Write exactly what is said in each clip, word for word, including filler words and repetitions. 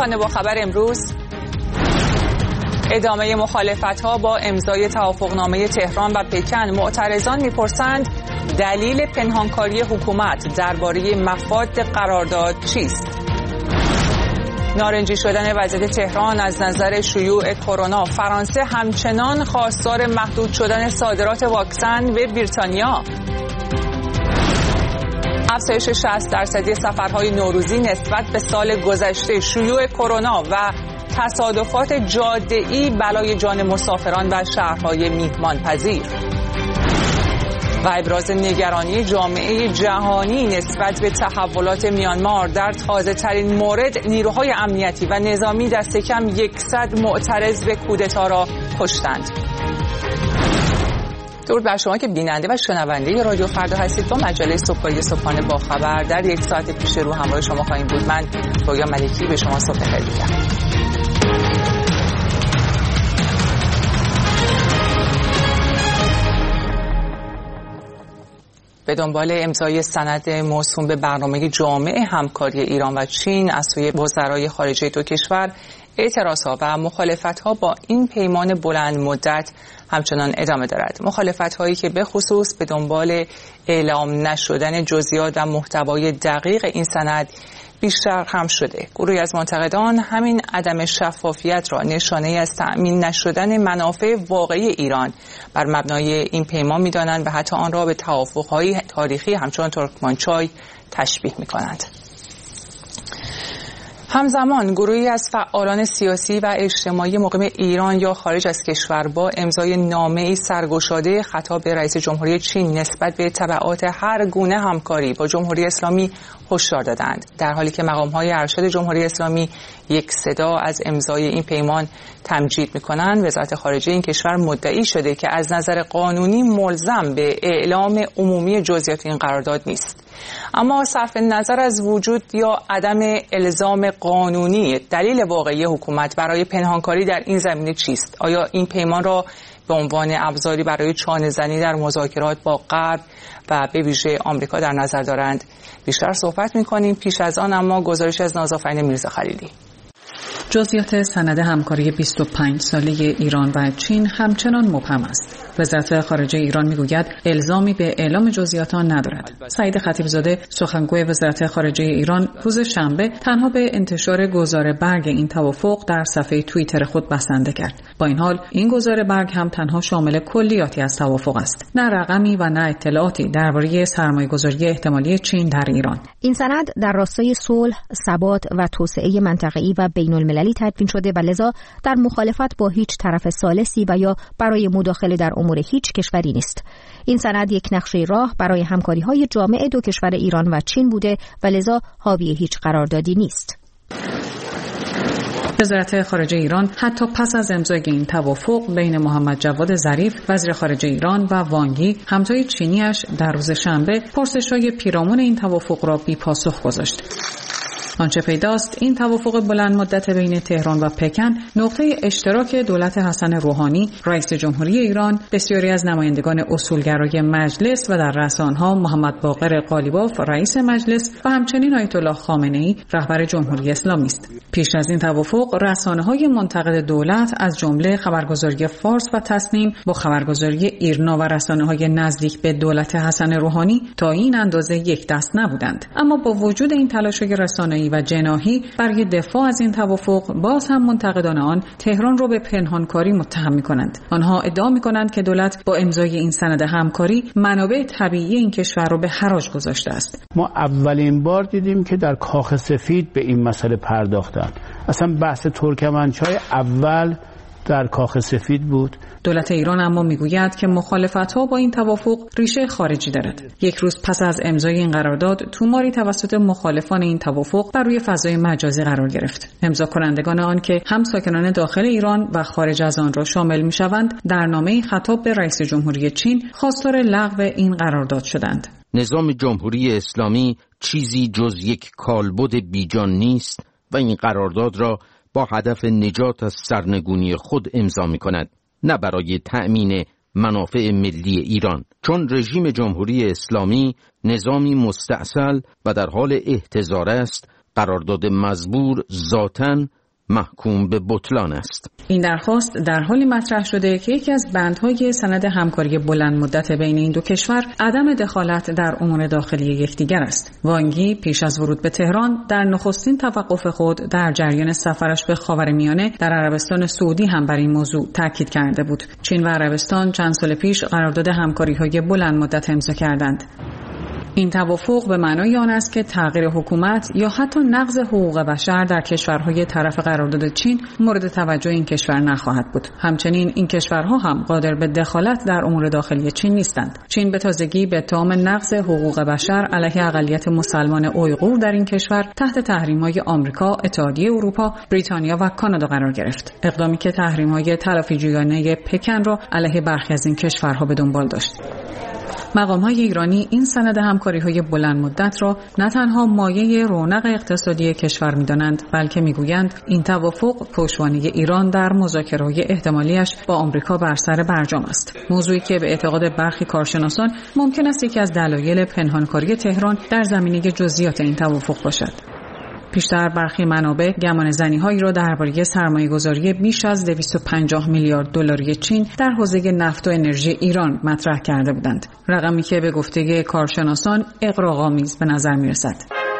صبحانه با خبر امروز: ادامه مخالفت‌ها با امضای توافقنامه تهران و پکن. معترضان می‌پرسند دلیل پنهانکاری حکومت درباره مفاد قرارداد چیست؟ نارنجی شدن وضعیت تهران از نظر شیوع کرونا. فرانسه همچنان خواستار محدود شدن صادرات واکسن به بریتانیا. افزایش شصت درصدی سفرهای نوروزی نسبت به سال گذشته. شیوع کرونا و تصادفات جاده‌ای بلای جان مسافران و شهرهای میهمانپذیر. و ابراز نگرانی جامعه جهانی نسبت به تحولات میانمار. در تازه ترین مورد نیروهای امنیتی و نظامی دست کم صد معترض به کودتا را کشتند. درود بر شما که بیننده و شنونده رادیو فردا هستید. با مجله صبحگاهی صبحانه با خبر در یک ساعت پیش رو همراه شما خواهیم بود. من رویا ملکی به شما صبح بخیر میگم. به دنبال امضای سند موسوم به برنامه جامع همکاری ایران و چین از سوی وزرای خارجه دو کشور، اعتراضها و مخالفت‌ها با این پیمان بلند مدت همچنان ادامه دارد. مخالفت‌هایی که به خصوص به دنبال اعلام نشدن جزئیات و محتوای دقیق این سند بیشتر هم شده. گروهی از منتقدان همین عدم شفافیت را نشانه از تأمین نشدن منافع واقعی ایران بر مبنای این پیمان می‌دانند و حتی آن را به توافق‌های تاریخی همچون ترکمانچای تشبیه می‌کنند. همزمان گروهی از فعالان سیاسی و اجتماعی مقیم ایران یا خارج از کشور با امضای نامه‌ای سرگشاده خطاب به رئیس جمهوری چین نسبت به تبعات هر گونه همکاری با جمهوری اسلامی هشدار دادند، در حالی که مقام‌های ارشد جمهوری اسلامی یک صدا از امضای این پیمان تمجید می‌کنند. وزارت خارجه این کشور مدعی شده که از نظر قانونی ملزم به اعلام عمومی جزئیات این قرارداد نیست. اما صرف نظر از وجود یا عدم الزام قانونی، دلیل واقعی حکومت برای پنهانکاری در این زمینه چیست؟ آیا این پیمان را به عنوان ابزاری برای چانه‌زنی در مذاکرات با غرب و به ویژه آمریکا در نظر دارند؟ بیشتر صحبت می‌کنیم. پیش از آن اما گزارش از نازآفرین میرزا خلیلی. جزئیات سند همکاری بیست و پنج ساله ایران و چین همچنان مبهم است. وزارت خارجه ایران میگوید الزامی به اعلام جزئیات آن ندارد. سعید خطیبزاده سخنگوی وزارت خارجه ایران روز شنبه تنها به انتشار گزاره برگ این توافق در صفحه توییتر خود بسنده کرد. با این حال این گزاره برگ هم تنها شامل کلیاتی از توافق است، نه رقمی و نه اطلاعاتی درباره سرمایه‌گذاری احتمالی چین در ایران. این سند در راستای صلح، ثبات و توسعه منطقه‌ای و بین‌المللی تدوین شده و لذا در مخالفت با هیچ طرف ثالثی و یا برای مداخله در امور هیچ کشوری نیست. این سند یک نقشه راه برای همکاری‌های جامع دو کشور ایران و چین بوده و لذا حاوی هیچ قراردادی نیست. وزارت خارجه ایران حتی پس از امضای این توافق بین محمد جواد ظریف وزیر خارجه ایران و وانگ یی همتای چینی‌اش در روز شنبه پرسش‌های پیرامون این توافق را بی پاسخ گذاشت. آنچه پیداست این توافق بلند مدت بین تهران و پکن نقطه اشتراک دولت حسن روحانی رئیس جمهوری ایران، بسیاری از نمایندگان اصولگرای مجلس و در رسانه‌ها محمد باقر قالیباف رئیس مجلس و همچنین آیت الله خامنه‌ای رهبر جمهوری اسلامی است. پیش از این توافق رسانه‌های منتقد دولت از جمله خبرگزاری فارس و تصنیم با خبرگزاری ایرنا و رسانه‌های نزدیک به دولت حسن روحانی تا این اندازه یک دست نبودند. اما با وجود این تلاش‌های رسانه‌ای و جناحی برای دفاع از این توافق، باز هم منتقدان آن تهران رو به پنهانکاری متهم می‌کنند. آنها ادعا می‌کنند که دولت با امضای این سند همکاری منابع طبیعی این کشور رو به حراج گذاشته است. ما اولین بار دیدیم که در کاخ سفید به این مسئله پرداختن. اصلا بحث ترکمنچای اول در کاخ سفید بود. دولت ایران اما میگوید که مخالفت‌ها با این توافق ریشه خارجی دارد. یک روز پس از امضای این قرارداد، توماری توسط مخالفان این توافق بر روی فضای مجازی قرار گرفت. امضا کنندگان آن که هم ساکنان داخل ایران و خارج از آن را شامل می‌شوند، در نامه‌ای خطاب به رئیس جمهوری چین خواستار لغو این قرارداد شدند. نظام جمهوری اسلامی چیزی جز یک کالبد بیجان نیست و این قرارداد را با هدف نجات از سرنگونی خود امضا می‌کند، نه برای تأمین منافع ملی ایران، چون رژیم جمهوری اسلامی نظامی مستأصل و در حال احتضار است قرارداد مزبور ذاتاً محکوم به بطلان است. این درخواست در حالی مطرح شده که یکی از بندهای سند همکاری بلند مدت بین این دو کشور عدم دخالت در امور داخلی یکدیگر است. وانگ یی پیش از ورود به تهران در نخستین توقف خود در جریان سفرش به خاورمیانه در عربستان سعودی هم بر این موضوع تاکید کرده بود. چین و عربستان چند سال پیش قرارداد همکاری‌های بلند مدت امضا کردند. این توافق به معنای آن است که تغییر حکومت یا حتی نقض حقوق بشر در کشورهای طرف قرارداد چین مورد توجه این کشور نخواهد بود. همچنین این کشورها هم قادر به دخالت در امور داخلی چین نیستند. چین به تازگی به اتهام نقض حقوق بشر علیه اقلیت مسلمان اویغور در این کشور تحت تحریم‌های آمریکا، اتحادیه اروپا، بریتانیا و کانادا قرار گرفت. اقدامی که تحریم‌های تلافی‌جویانه پکن را علیه برخی از این کشورها به دنبال داشت. مقام‌های ایرانی این سند همکاری‌های بلند مدت را نه تنها مایه رونق اقتصادی کشور می‌دانند، بلکه می‌گویند این توافق پشتوانه ایران در مذاکره‌های احتمالی‌اش با آمریکا بر سر برجام است. موضوعی که به اعتقاد برخی کارشناسان ممکن است یکی از دلایل پنهانکاری تهران در زمینه جزئیات این توافق باشد. پیشتر برخی منابع گمانه‌زنی‌هایی را درباره سرمایه‌گذاری بیش از دویست و پنجاه میلیارد دلاری چین در حوزه نفت و انرژی ایران مطرح کرده بودند. رقمی که به گفته کارشناسان اغراق‌آمیز به نظر می‌رسد.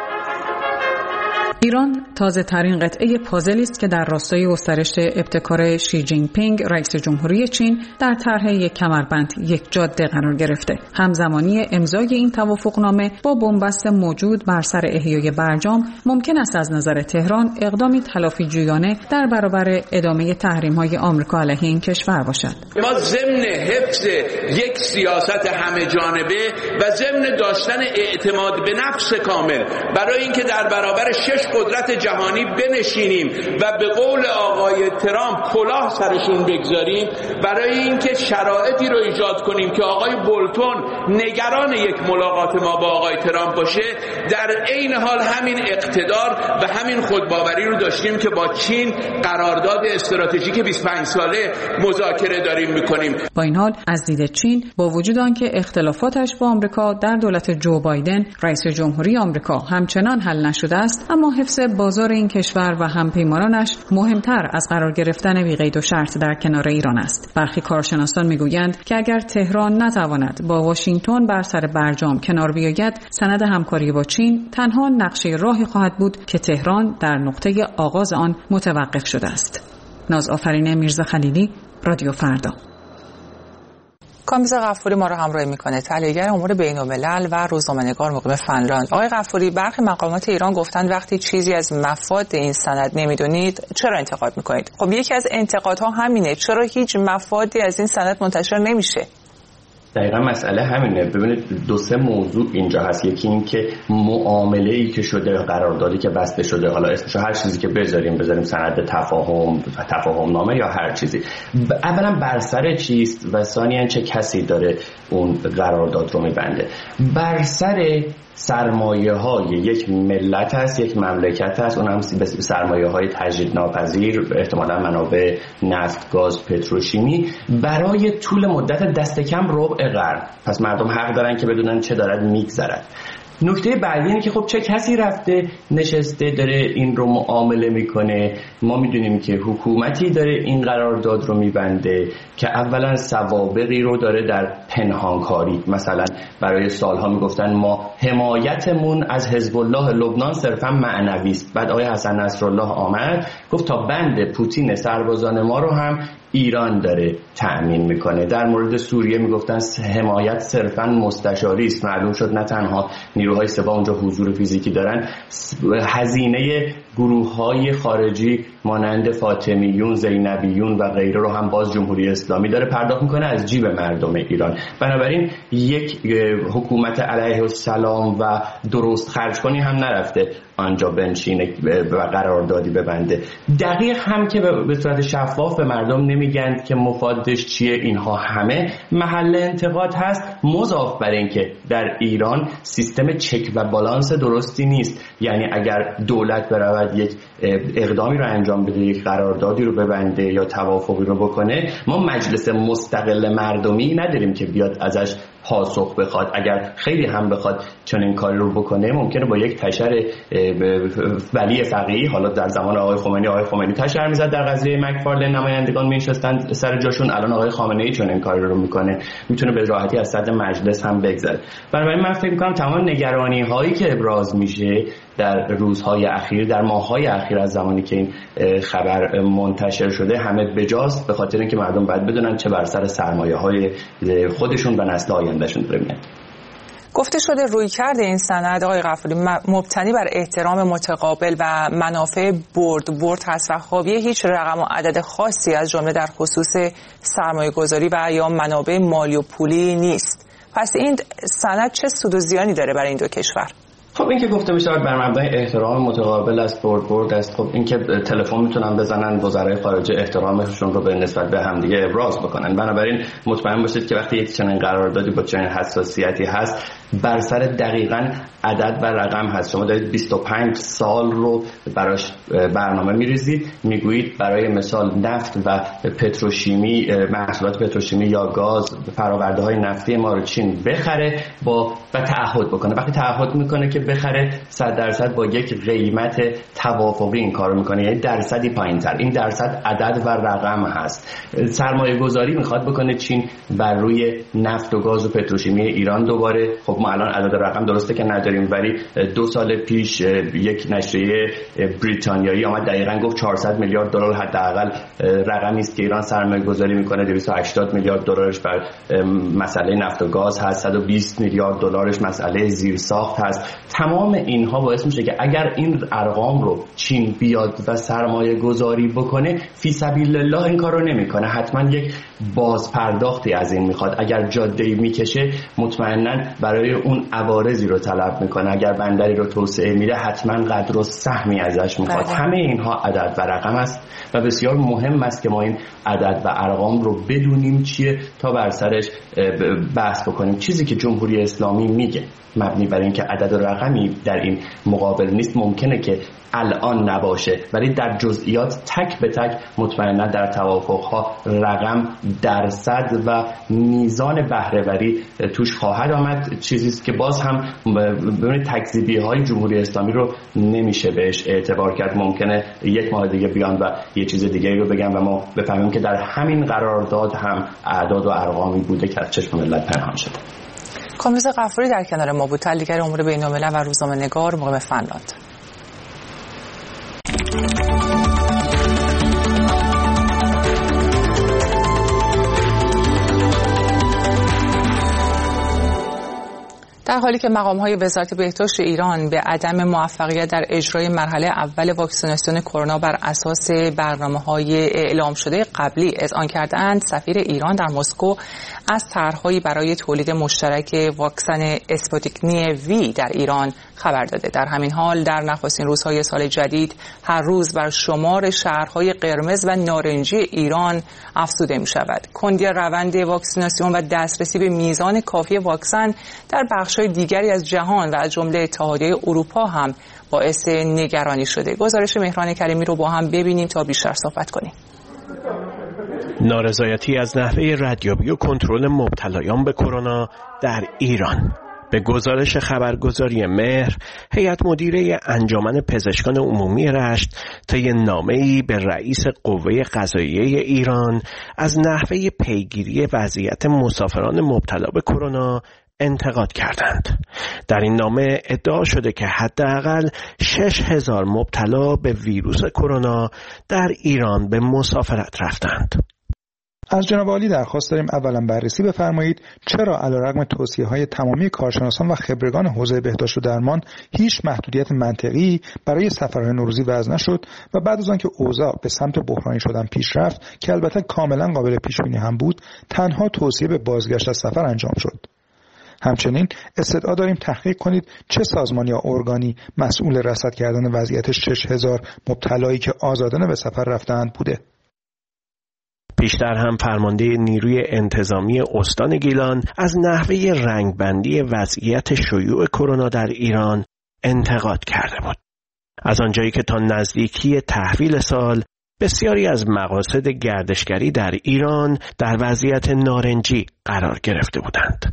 ایران تازه ترین قطعه پازلی است که در راستای گسترش ابتکار شی جین پینگ رئیس جمهوری چین در طرح یک کمربند یک جاده قرار گرفته. همزمانی امضای این توافقنامه با بنبست موجود بر سر احیای برجام ممکن است از نظر تهران اقدامی تلافی‌جویانه در برابر ادامه تحریم‌های آمریکا علیه این کشور باشد. ما ضمن حفظ یک سیاست همه جانبه و ضمن داشتن اعتماد به نفس کامل برای اینکه در برابر شش قدرت جهانی بنشینیم و به قول آقای ترامپ کلاه سرشون بگذاریم، برای اینکه شرایطی رو ایجاد کنیم که آقای بولتون نگران یک ملاقات ما با آقای ترامپ باشه، در عین حال همین اقتدار و همین خودباوری رو داشتیم که با چین قرارداد استراتژیک بیست و پنج ساله مذاکره داریم میکنیم. با این حال از دید چین با وجود آنکه اختلافاتش با آمریکا در دولت جو بایدن رئیس جمهوری آمریکا همچنان حل نشده است، اما حفظ بازار این کشور و همپیمانانش مهمتر از قرار گرفتن بی قید و شرط در کنار ایران است. برخی کارشناسان میگویند که اگر تهران نتواند با واشنگتن بر سر برجام کنار بیاید، سند همکاری با چین تنها نقشه راهی خواهد بود که تهران در نقطه آغاز آن متوقف شده است. نازآفرین میرزا خلیلی، رادیو فردا. کامیز غفوری ما رو همراهی میکنه، تحلیلگر امور بین‌الملل و روزنامه‌نگار مقیم فنلاند. آقای غفوری، برخی مقامات ایران گفتند وقتی چیزی از مفاد این سند نمیدونید چرا انتقاد میکنید؟ خب یکی از انتقادها همینه، چرا هیچ مفادی از این سند منتشر نمیشه؟ دقیقا مسئله همینه. ببینید دو سه موضوع اینجا هست. یکی این که معامله‌ای که شده، قراردادی که بسته شده، حالا اسمشو هر چیزی که بذاریم بذاریم سند تفاهم، تفاهم نامه یا هر چیزی، اولا بر سر چیست و ثانیاً چه کسی داره اون قرارداد رو میبنده. بر سر سرمایه های یک ملت هست، یک مملکت هست، اون هم سرمایه های تجدید ناپذیر، احتمالا منابع نفت، گاز، پتروشیمی برای طول مدت دست کم ربع قرن. پس مردم حق دارن که بدونن چه دارد میگذرد. نکته بعدی اینه که خب چه کسی رفته نشسته داره این رو معامله میکنه. ما میدونیم که حکومتی داره این قرارداد رو میبنده که اولا سوابقی رو داره در پنهانکاری. مثلا برای سالها میگفتن ما حمایتمون از حزب الله لبنان صرفا معنوی است. بعد آقای حسن نصرالله آمد گفت تا بند پوتین سربازان ما رو هم ایران داره تأمین میکنه. در مورد سوریه میگفتن حمایت صرفا مستشاری است. معلوم شد نه تنها نیروهای سپاه اونجا حضور فیزیکی دارن، هزینه گروه‌های خارجی مانند فاطمیون، زینبیون و غیره رو هم باز جمهوری اسلامی داره پرداخت میکنه از جیب مردم ایران. بنابراین یک حکومت علیه السلام و درست خرج کنی هم نرفته آنجا بنشینه و قراردادی ببنده. دقیق هم که به صورت شفاف به مردم نمیگن که مفادش چیه. اینها همه محل انتقاد هست، مضاف بر این که در ایران سیستم چک و بالانس درستی نیست. یعنی اگر دولت برود یک اقدامی رو انجام بده، یک قراردادی رو ببنده یا توافقی رو بکنه، ما مجلس مستقل مردمی نداریم که بیاد ازش پاسخ بخواد. اگر خیلی هم بخواد چنین کاری رو بکنه ممکنه با یک تشر ولی فقیه، حالا در زمان آقای خمینی آقای خمینی تشر میزد در قضیه مکفارلین، نمایندگان میشستن سر جاشون، الان آقای خامنه‌ای چنین کاری رو میکنه، میتونه به راحتی از صدر مجلس هم بگذره. بنابراین من فکر میکنم تمام نگرانی هایی که ابراز میشه در روزهای اخیر، در ماههای اخیر از زمانی که این خبر منتشر شده همه بجاست، به خاطر اینکه مردم باید بدونن چه بر سر سرمایه های خودشون و نسل آیندهشون داره میاد. گفته شده رویکرد این سند آقای غفوری مبتنی بر احترام متقابل و منافع برد برد هست و حاوی هیچ رقم و عدد خاصی از جمله در خصوص سرمایه گذاری و یا منابع مالی و پولی نیست. پس این سند چه سود و زیانی داره برای این دو کشور؟ خب این که گفته میشه بر مبنای احترام متقابل است، برد برد است. خب این که تلفن میتونن بزنن وزرای خارجه احترامشون رو به نسبت به همدیگه ابراز بکنن. بنابراین مطمئن باشید که وقتی یک چنین قراردادی با چنین حساسیتی هست بر سر دقیقاً عدد و رقم هست. شما دارید بیست و پنج سال رو براش برنامه میریزید، میگویید برای مثال نفت و پتروشیمی، محصولات پتروشیمی یا گاز، فرآورده های نفتی ما رو چین بخره با و تعهد بکنه. وقتی تعهد میکنه که بخره صد درصد با یک قیمت توافقی این کارو میکنه، یعنی درصدی پایینتر. این درصد عدد و رقم هست. سرمایه گذاری میخواد بکنه چین بر روی نفت و گاز و پتروشیمی ایران دوباره. خب ما الان عدد رقم درسته که نداریم، ولی دو سال پیش یک نشریه بریتانیایی آمد دقیقاً گفت چهارصد میلیارد دلار حداقل رقمی است که ایران سرمایه گذاری میکنه. دویست و هشتاد میلیارد دلارش بر مسئله نفت و گاز هست، صد و بیست میلیارد دلارش مسئله زیرساخت هست. تمام اینها باعث میشه که اگر این ارقام رو چین بیاد و سرمایه گذاری بکنه، فی سبیل الله این کار رو نمیکنه، حتما یک بازپرداختی از این میخواد. اگر جاده‌ای میکشه مطمئنا برای اون عوارضی رو طلب میکنه، اگر بندری رو توسعه میده حتما قدر و سهمی ازش میخواد. همه اینها عدد و رقم است و بسیار مهم است که ما این عدد و ارقام رو بدونیم چیه تا بر سرش بحث بکنیم. چیزی که جمهوری اسلامی میگه مبنی بر اینکه عدد و رقمی در این مقابل نیست، ممکنه که الان نباشه، ولی در جزئیات تک به تک مطمئنا در توافقها رقم، درصد و میزان بهره‌وری توش خواهد آمد. چیزی است که باز هم ببینید تکذیبی‌های جمهوری اسلامی رو نمیشه بهش اعتبار کرد. ممکنه یک ماه دیگه بیان و یه چیز دیگه رو بگن و ما بفهمیم که در همین قرارداد هم اعداد و ارقامی بوده که از چشم ملت پنهان شده. کامران غفوری در کنار ما بود، تحلیلگر امور بین‌الملل و روزنامه‌نگار مقیم فنلاند. در حالی که مقام‌های وزارت بهداشت ایران به عدم موفقیت در اجرای مرحله اول واکسیناسیون کرونا بر اساس برنامه‌های اعلام شده قبلی اذعان کردند، سفیر ایران در مسکو از طرح‌هایی برای تولید مشترک واکسن اسپوتنیک وی در ایران خبر داده. در همین حال در نخستین روزهای سال جدید هر روز بر شمار شهرهای قرمز و نارنجی ایران افزوده می شود. کندی روند واکسیناسیون و دسترسی به میزان کافی واکسن در بخش‌های دیگری از جهان و از جمله اتحادیه اروپا هم باعث نگرانی شده. گزارش مهران کریمی رو با هم ببینیم تا بیشتر صحبت کنیم. نارضایتی از نحوه ردیابی و کنترل مبتلایان به کرونا در ایران. به گزارش خبرگزاری مهر، هیئت مدیره انجمن پزشکان عمومی رشت طی نامه‌ای به رئیس قوه قضاییه ایران از نحوه پیگیری وضعیت مسافران مبتلا به کرونا انتقاد کردند. در این نامه ادعا شده که حداقل شش هزار مبتلا به ویروس کرونا در ایران به مسافرت رفتند. از جناب عالی درخواست داریم اولا بررسی بفرمایید چرا علیرغم توصیه‌های تمامی کارشناسان و خبرگان حوزه بهداشت و درمان هیچ محدودیت منطقی برای سفرهای نوروزی وضع نشد و بعد از آنکه اوضاع به سمت بحرانی شدن پیش رفت که البته کاملا قابل پیش بینی هم بود، تنها توصیه به بازگشت از سفر انجام شد. همچنین استدعا داریم تحقیق کنید چه سازمان یا ارگانی مسئول رصد کردن وضعیت شش هزار مبتلایی که آزادانه به سفر رفتند بوده. پیشتر هم فرمانده نیروی انتظامی استان گیلان از نحوه رنگبندی وضعیت شیوع کرونا در ایران انتقاد کرده بود. از آنجایی که تا نزدیکی تحویل سال بسیاری از مقاصد گردشگری در ایران در وضعیت نارنجی قرار گرفته بودند.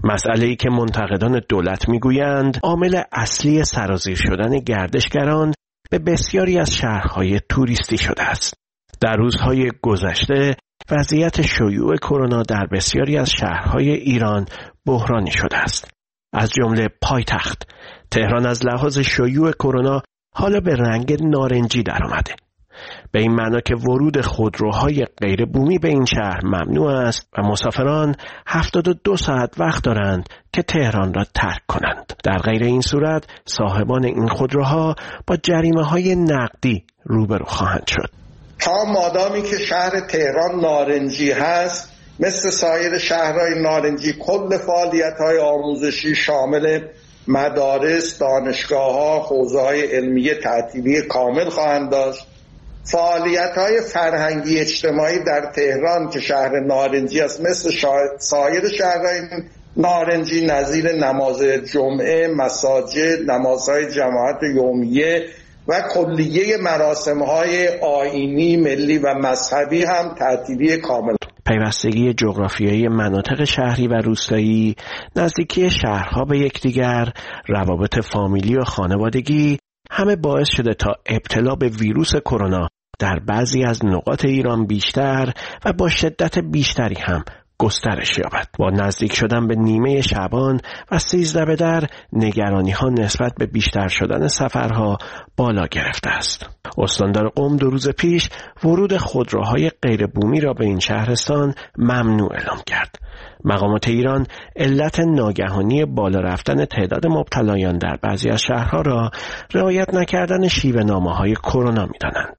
مسئله‌ای که منتقدان دولت میگویند عامل اصلی سرازیر شدن گردشگران به بسیاری از شهرهای توریستی شده است. در روزهای گذشته وضعیت شیوع کرونا در بسیاری از شهرهای ایران بحرانی شده است. از جمله پایتخت تهران از لحاظ شیوع کرونا حالا به رنگ نارنجی درآمده. به این معنا که ورود خودروهای غیر بومی به این شهر ممنوع است و مسافران هفتاد و دو ساعت وقت دارند که تهران را ترک کنند. در غیر این صورت صاحبان این خودروها با جریمه‌های نقدی روبرو خواهند شد. تا مادامی که شهر تهران نارنجی هست، مثل سایر شهرهای نارنجی کل فعالیت‌های آموزشی شامل مدارس، دانشگاه‌ها، حوزه‌های علمیه تعطیلی کامل خواهند داشت. فعالیت‌های فرهنگی اجتماعی در تهران که شهر نارنجی است، مثل سایر شهرهای نارنجی نظیر نماز جمعه، مساجد، نمازهای جماعت یومیه و کلیه مراسم‌های آیینی، ملی و مذهبی هم تعطیلی کامل. پیوستگی جغرافیایی مناطق شهری و روستایی، نزدیکی شهرها به یکدیگر، روابط فامیلی و خانوادگی همه باعث شده تا ابتلا به ویروس کرونا در بعضی از نقاط ایران بیشتر و با شدت بیشتری هم گسترش یابد. با نزدیک شدن به نیمه شعبان و سیزده به در، نگرانی ها نسبت به بیشتر شدن سفرها بالا گرفته است. استاندار قم دو روز پیش ورود خودروهای غیر بومی را به این شهرستان ممنوع اعلام کرد. مقامات ایران علت ناگهانی بالا رفتن تعداد مبتلایان در بعضی از شهرها را رعایت نکردن شیوه نامه‌های کرونا می‌دانند.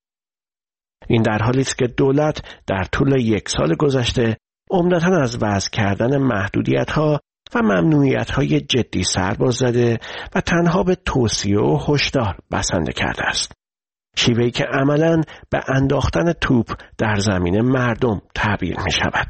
این در حالی است که دولت در طول یک سال گذشته عمدتاً از وضع کردن محدودیت‌ها و ممنوعیت‌های جدی سرباز زده و تنها به توصیه و هشدار بسنده کرده است. شیوهی که عملاً به انداختن توپ در زمین مردم تعبیر می‌شود.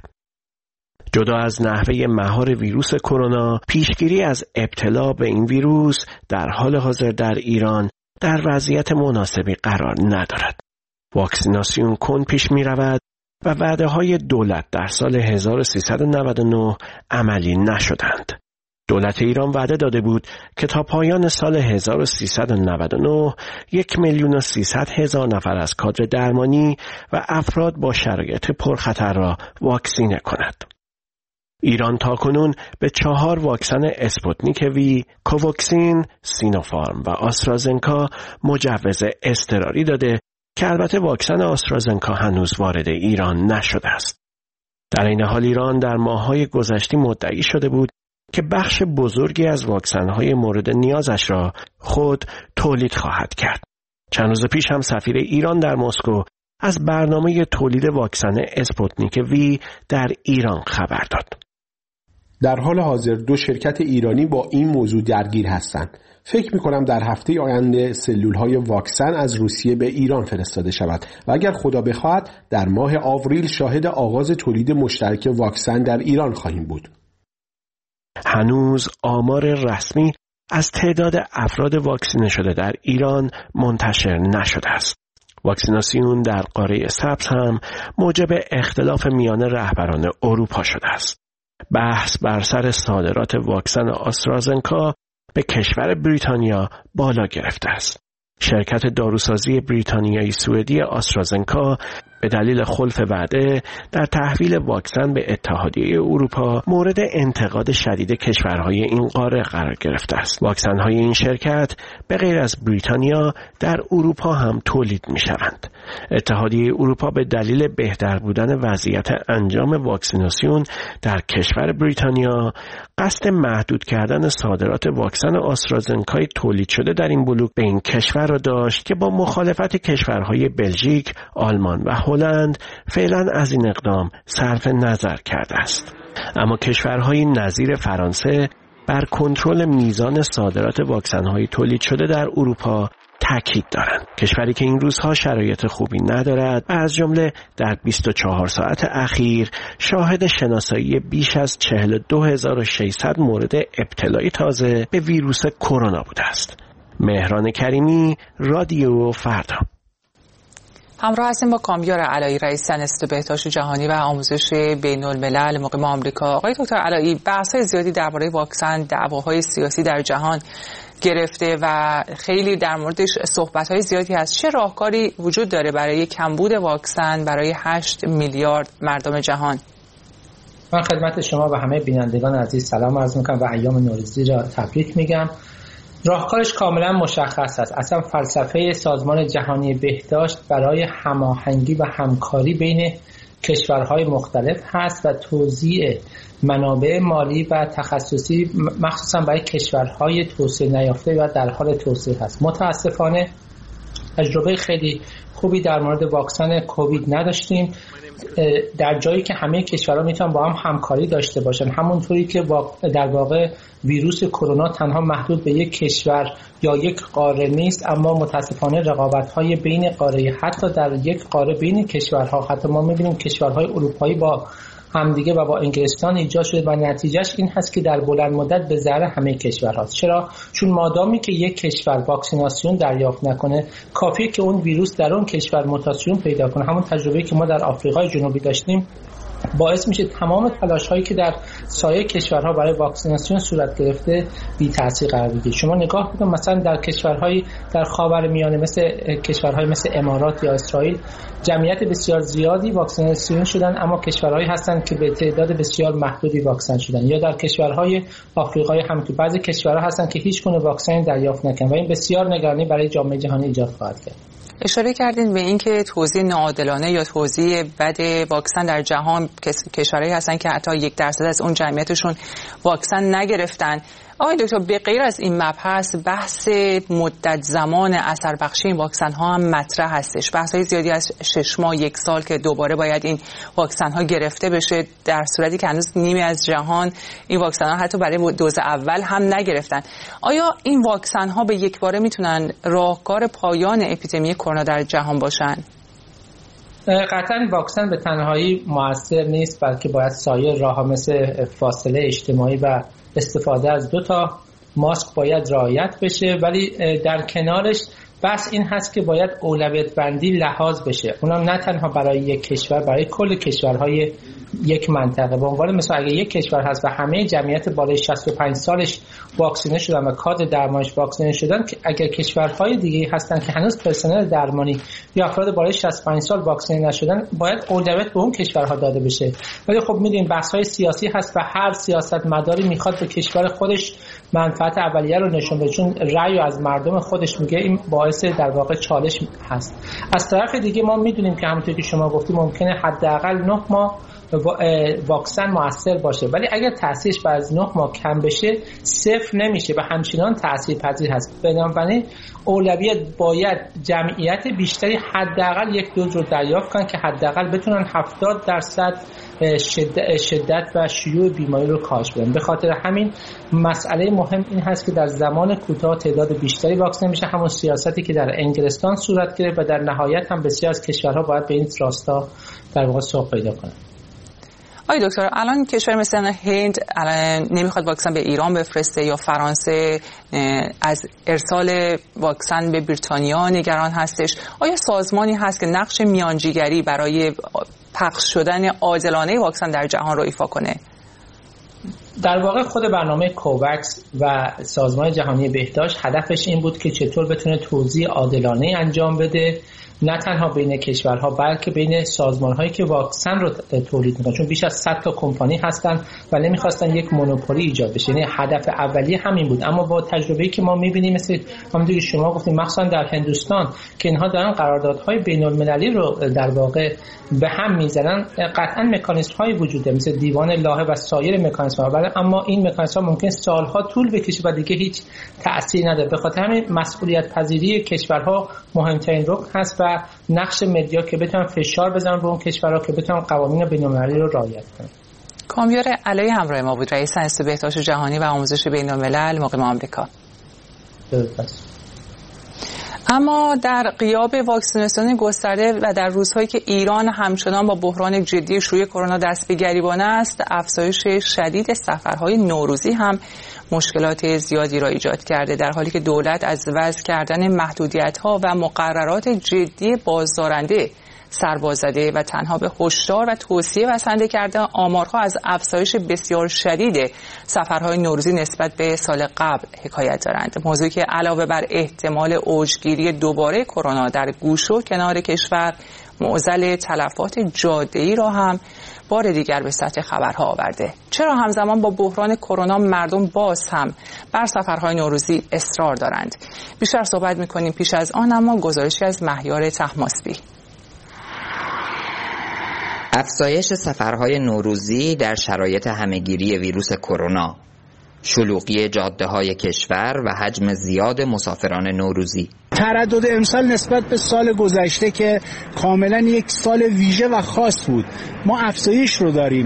جدا از نحوه مهار ویروس کرونا، پیشگیری از ابتلا به این ویروس در حال حاضر در ایران در وضعیت مناسبی قرار ندارد. واکسیناسیون کند پیش می رود و وعده های دولت در سال هزار و سیصد و نود و نه عملی نشدند. دولت ایران وعده داده بود که تا پایان سال هزار و سیصد و نود و نه یک میلیون و سیصد هزار نفر از کادر درمانی و افراد با شرایط پرخطر را واکسینه کند. ایران تاکنون به چهار واکسن اسپوتنیک وی، کوواکسین، سینوفارم و آسترازنکا مجوز اضطراری داده که البته واکسن آسترازنکا هنوز وارد ایران نشده است. در این حال ایران در ماه‌های گذشته مدعی شده بود که بخش بزرگی از واکسن‌های مورد نیازش را خود تولید خواهد کرد. چند روز پیش هم سفیر ایران در مسکو از برنامه تولید واکسن اسپوتنیک وی در ایران خبر داد. در حال حاضر دو شرکت ایرانی با این موضوع درگیر هستند. فکر می‌کنم در هفته آینده سلول‌های واکسن از روسیه به ایران فرستاده شود و اگر خدا بخواهد در ماه آوریل شاهد آغاز تولید مشترک واکسن در ایران خواهیم بود. هنوز آمار رسمی از تعداد افراد واکسینه شده در ایران منتشر نشده است. واکسیناسیون در قاره سبز هم موجب اختلاف میان رهبران اروپا شده است. بحث بر سر صادرات واکسن آسترازنکا به کشور بریتانیا بالا گرفته است. شرکت داروسازی بریتانیایی سوئدی آسترازنکا به دلیل خلف وعده در تحویل واکسن به اتحادیه اروپا مورد انتقاد شدید کشورهای این قاره قرار گرفته است. واکسن‌های این شرکت به غیر از بریتانیا در اروپا هم تولید می‌شوند. اتحادیه اروپا به دلیل بهتر بودن وضعیت انجام واکسیناسیون در کشور بریتانیا قصد محدود کردن صادرات واکسن آسترازنکای تولید شده در این بلوک به این کشور را داشت که با مخالفت کشورهای بلژیک، آلمان و هلند فعلا از این اقدام صرف نظر کرده است. اما کشورهای نظیر فرانسه بر کنترل میزان صادرات واکسن‌های تولید شده در اروپا تاکید دارند. کشوری که این روزها شرایط خوبی ندارد و از جمله در بیست و چهار ساعت اخیر شاهد شناسایی بیش از چهل و دو هزار و ششصد مورد ابتلای تازه به ویروس کرونا بوده است. مهران کریمی، رادیو فردا. همراه هستیم با کامیار علایی، رئیس انستیتوت بهداشت جهانی و آموزش بین الملل مقیم آمریکا. آقای دکتر علایی، بحث‌های زیادی درباره واکسن، دعواهای سیاسی در جهان گرفته و خیلی در موردش صحبت‌های زیادی هست. چه راهکاری وجود داره برای کمبود واکسن برای هشت میلیارد مردم جهان؟ من خدمت شما و همه بینندگان عزیز سلام عرض می‌کنم و ایام نوروزی را تبریک میگم. راهکارش کاملا مشخص است. اصلا فلسفه سازمان جهانی بهداشت برای هماهنگی و همکاری بین کشورهای مختلف هست و توزیع منابع مالی و تخصصی مخصوصا برای کشورهای توسعه نیافته و در حال توسعه هست. متاسفانه تجربه خیلی خوبی در مورد واکسن کووید نداشتیم. در جایی که همه کشورها میتونن با هم همکاری داشته باشن، همونطوری که در واقع ویروس کرونا تنها محدود به یک کشور یا یک قاره نیست، اما متاسفانه رقابت‌های بین قاره، حتی در یک قاره بین کشورها، حتی ما می‌بینیم کشورهای اروپایی با همدیگه و با انگلستان ایجاد شده و نتیجهش این هست که در بلند مدت به ضرر همه کشورهاست. چرا؟ چون مادامی که یک کشور واکسیناسیون دریافت نکنه، کافیه که اون ویروس در اون کشور موتاسیون پیدا کنه. همون تجربه‌ای که ما در آفریقای جنوبی داشتیم باعث میشه تمام تلاش‌هایی که در سایر کشورها برای واکسیناسیون صورت گرفته بی تاثیر قرار بگیره. شما نگاه کنید مثلا در کشورهای در خاورمیانه مثل کشورهای مثل امارات یا اسرائیل جمعیت بسیار زیادی واکسیناسیون شدن، اما کشورهایی هستند که به تعداد بسیار محدودی واکسن شدن. یا در کشورهای آفریقای هم که بعضی کشورها هستند که هیچ گونه واکسن دریافت نکردن و این بسیار نگرانی برای جامعه جهانی ایجاد خواهد کرد. اشاره کردین به اینکه توزیع ناعادلانه یا توزیع بد واکسن در جهان کشورهایی هستن که حتی یک درصد از اون جمعیتشون واکسن نگرفتن. آقای دکتر، به غیر از این مبحث بحث مدت زمان اثر بخشی این واکسن ها هم مطرح هستش. بحث های زیادی از شش ماه یک سال که دوباره باید این واکسن ها گرفته بشه، در صورتی که هنوز نیمی از جهان این واکسن ها حتی برای دوز اول هم نگرفتن. آیا این واکسن ها به یک باره میتونن راهکار پایان اپیدمی کرونا در جهان باشن؟ قطعا واکسن به تنهایی موثر نیست، بلکه باید سایر راه‌ها مثل فاصله اجتماعی و استفاده از دو تا ماسک باید رعایت بشه، ولی در کنارش بس این هست که باید اولویت بندی لحاظ بشه، اونم نه تنها برای یک کشور، برای کل کشورهای یک منطقه. به عنوان مثلا اگه یک کشور هست و همه جمعیت بالای شصت و پنج سالش واکسینه شدن و کادر درمانش واکسینه شدن، که اگر کشورهای دیگه هستن که هنوز پرسنل درمانی یا افراد بالای شصت و پنج سال واکسینه نشدن، باید اولویت به اون کشورها داده بشه. ولی خب میدونیم بحث‌های سیاسی هست و هر سیاستمداری میخواد به کشور خودش منفعت اولیه رو نشون بده، چون رأی از مردم خودش میگه، این باعث در واقع چالش هست. از طرف دیگه ما میدونیم که همونطور که شما گفتید ممکنه حداقل نه ماه واکسن موثر باشه، ولی اگر تاثیرش بعد از نه ماه کم بشه صفر نمیشه و همچنان تاثیرپذیر هست. بنابراین اولویت باید جمعیت بیشتری حداقل یک دوز رو دریافت کنن که حداقل بتونن هفتاد درصد شدت, شدت و شیوع بیماری رو کاهش بدن. به خاطر همین مسئله مهم این هست که در زمان کوتاه تعداد بیشتری واکسن میشه، همون سیاستی که در انگلستان صورت گرفت و در نهایت هم بسیار از کشورها باید به این راستا در واقع سوق پیدا کنن. آقای دکتر، الان کشور مثل هند الان نمیخواد واکسن به ایران بفرسته یا فرانسه از ارسال واکسن به بریتانیا نگران هستش. آیا سازمانی هست که نقش میانجیگری برای پخش شدن عادلانه واکسن در جهان رو ایفا کنه؟ در واقع خود برنامه کووکس و سازمان جهانی بهداشت هدفش این بود که چطور بتونه توزیع عادلانه انجام بده، نه تنها بین کشورها بلکه بین سازمان‌هایی که واکسن رو تولید می‌کنن، چون بیش از صد تا کمپانی هستن و نمی‌خواستن یک مونوپولی ایجاد بشه. یعنی هدف اولیه همین بود، اما با تجربه‌ای که ما می‌بینیم مثل همونطوری که شما گفتید مخصوصا در هندوستان که اینها دارن قراردادهای بین‌المللی رو در واقع به هم می‌زنن، قطعاً مکانیزم‌هایی وجود داره مثل دیوان لاهه و سایر مکانیزم‌ها، اما این مکانیزم‌ها ممکن سال‌ها طول بکشه و دیگه هیچ تأثیری نداره. به خاطر همین مسئولیت پذیری کشورها مهمترین رکن هست و نقش مدیا که بتونن فشار بزنن به اون کشورها که بتونن قوانین بین‌المللی رو رعایت کنن. کامیار علایی همراه ما بود، رئیس انستیتوت بهداشت جهانی و آموزش بین الملل مقیم آمریکا. اما در غیاب واکسیناسیون گسترده و در روزهایی که ایران همچنان با بحران جدی شیوع کرونا دست به گریبان است، افزایش شدید سفرهای نوروزی هم مشکلات زیادی را ایجاد کرده، در حالی که دولت از وضع کردن محدودیت‌ها و مقررات جدی بازدارنده سرباز زده و تنها به هشدار و توصیه بسنده کرده، آمارها از افزایش بسیار شدید سفرهای نوروزی نسبت به سال قبل حکایت دارند. موضوعی که علاوه بر احتمال اوجگیری دوباره کرونا در گوش و کنار کشور، معضل تلفات جاده‌ای را هم بار دیگر به سطح خبرها آورده. چرا همزمان با بحران کرونا مردم باز هم بر سفرهای نوروزی اصرار دارند؟ بیشتر صحبت می‌کنیم پیش از آن، اما گزارشی از مهیار طهماسبی. افزایش سفرهای نوروزی در شرایط همهگیری ویروس کرونا، شلوغی جاده‌های کشور و حجم زیاد مسافران نوروزی. تردد امسال نسبت به سال گذشته که کاملا یک سال ویژه و خاص بود، ما افزایش رو داریم.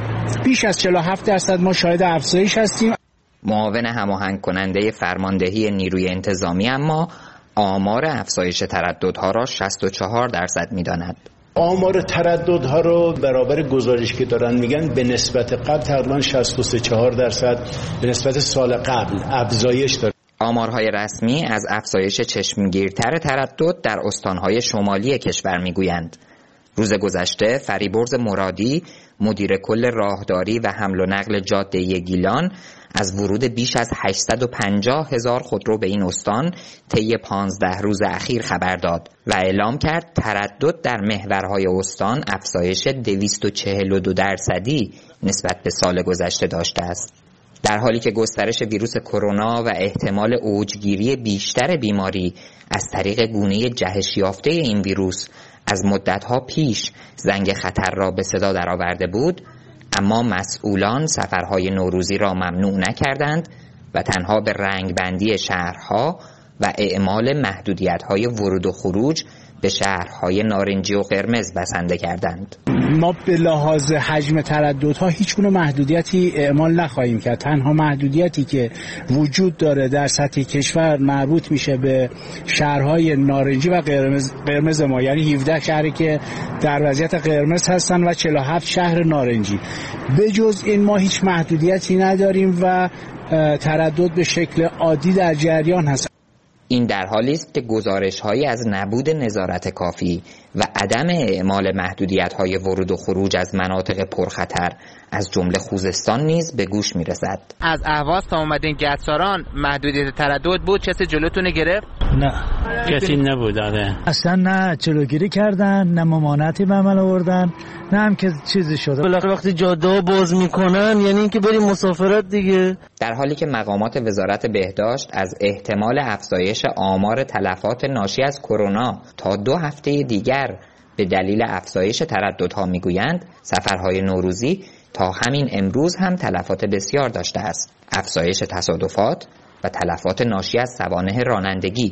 بیش از چهل و هفت درصد ما شاهد افزایش هستیم. معاون هماهنگ کننده فرماندهی نیروی انتظامی اما آمار افزایش ترددها را شصت و چهار درصد می‌داند. آمار ترددها رو برابر گزارش که دارن میگن به نسبت قبل تقریبا شصت و سه چهار درصد به نسبت سال قبل افزایش داره. آمارهای رسمی از افزایش چشمگیرتر تردد در استانهای شمالی کشور میگویند. روز گذشته فریبرز مرادی، مدیر کل راهداری و حمل و نقل جاده گیلان، از ورود بیش از هشتصد و پنجاه هزار خودرو به این استان طی پانزده روز اخیر خبر داد و اعلام کرد تردد در محورهای استان افزایش دویست و چهل و دو درصدی نسبت به سال گذشته داشته است. در حالی که گسترش ویروس کرونا و احتمال اوجگیری بیشتر بیماری از طریق گونه جهش یافته این ویروس از مدتها پیش زنگ خطر را به صدا درآورده بود، اما مسئولان سفرهای نوروزی را ممنوع نکردند و تنها به رنگبندی شهرها و اعمال محدودیت‌های ورود و خروج به شهرهای نارنجی و قرمز بسنده کردند. ما به لحاظ حجم ترددها هیچ گونه محدودیتی اعمال نخواهیم کرد. تنها محدودیتی که وجود داره در سطح کشور مربوط میشه به شهرهای نارنجی و قرمز قرمز ما، یعنی هفده شهری که در وضعیت قرمز هستن و چهل و هفت شهر نارنجی. به جز این ما هیچ محدودیتی نداریم و تردد به شکل عادی در جریان هست. این در حالی است که گزارش‌هایی از نبود نظارت کافی و عدم اعمال محدودیت‌های ورود و خروج از مناطق پرخطر از جمله خوزستان نیز به گوش می‌رسد. از اهواز تا اومدین گچساران محدودیت تردد بود، کسی جلوتون گرفت؟ نه، کسی نبود. آره اصلا نه جلوگیری کردن، نه ممانعتی به عمل آوردن، نه هم که چیزی شده. بالاخره وقتی جاده باز میکنن یعنی اینکه بریم مسافرت دیگه. در حالی که مقامات وزارت بهداشت از احتمال افزایش آمار تلفات ناشی از کرونا تا دو هفته دیگر به دلیل افزایش ترددها میگویند، سفرهای نوروزی تا همین امروز هم تلفات بسیار داشته است. افزایش تصادفات و تلفات ناشی از سوانح رانندگی.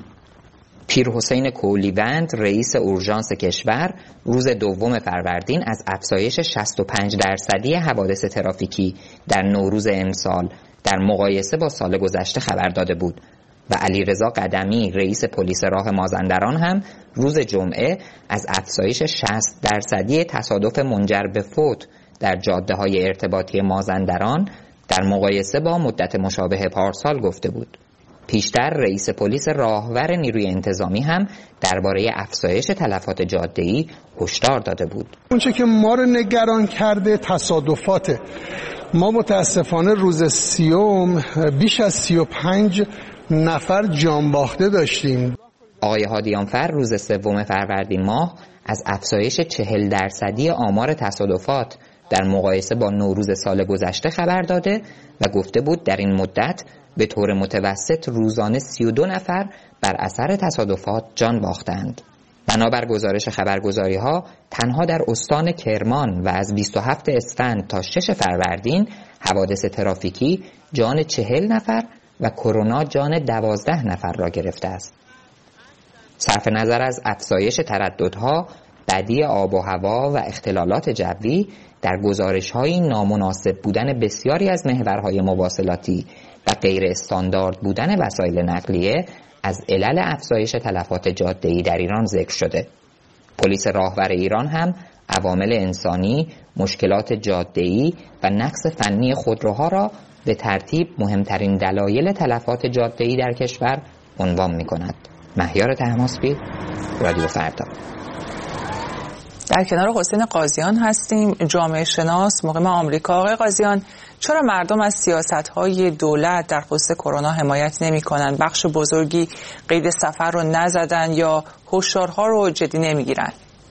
پیر حسین کولیوند، رئیس اورژانس کشور، روز دوم فروردین از افزایش شصت و پنج درصدی حوادث ترافیکی در نوروز امسال در مقایسه با سال گذشته خبر داده بود و علیرضا قدمی، رئیس پلیس راه مازندران هم روز جمعه از افزایش شصت درصدی تصادف منجر به فوت در جاده‌های ارتباطی مازندران در مقایسه با مدت مشابه پارسال گفته بود. پیشتر رئیس پلیس راهور نیروی انتظامی هم درباره افزایش تلفات جاده‌ای هشدار داده بود. اونچه که ما رو نگران کرده تصادفاته. ما متاسفانه روز سیوم بیش از سی و پنج نفر جان باخته داشتیم. آقای هادیانفر روز سوم فروردین ماه از افزایش چهل درصدی آمار تصادفات در مقایسه با نوروز سال گذشته خبر داده و گفته بود در این مدت به طور متوسط روزانه سی و دو نفر بر اثر تصادفات جان باختند. بنابر گزارش خبرگزاری‌ها تنها در استان کرمان و از بیست و هفتم اسفند تا ششم فروردین حوادث ترافیکی جان چهل نفر و کرونا جان دوازده نفر را گرفته است. صرف نظر از افزایش ترددها، بدی آب و هوا و اختلالات جوی، در گزارش‌های نامناسب بودن بسیاری از محورهای مواصلاتی و غیر استاندارد بودن وسایل نقلیه از علل افزایش تلفات جاده‌ای در ایران ذکر شده. پلیس راهور ایران هم عوامل انسانی، مشکلات جاده‌ای و نقص فنی خودروها را به ترتیب مهمترین دلایل تلفات جاده‌ای در کشور عنوان می‌کند. مهیار طهماسبی، رادیو فردا. در کنار حسین قاضیان هستیم، جامعه شناس مقیم آمریکا. آقای قاضیان، چرا مردم از سیاست‌های دولت در خصوص کرونا حمایت نمی‌کنند؟ بخش بزرگی قید سفر رو نزدن یا هشدارها رو جدی نمی‌گیرن؟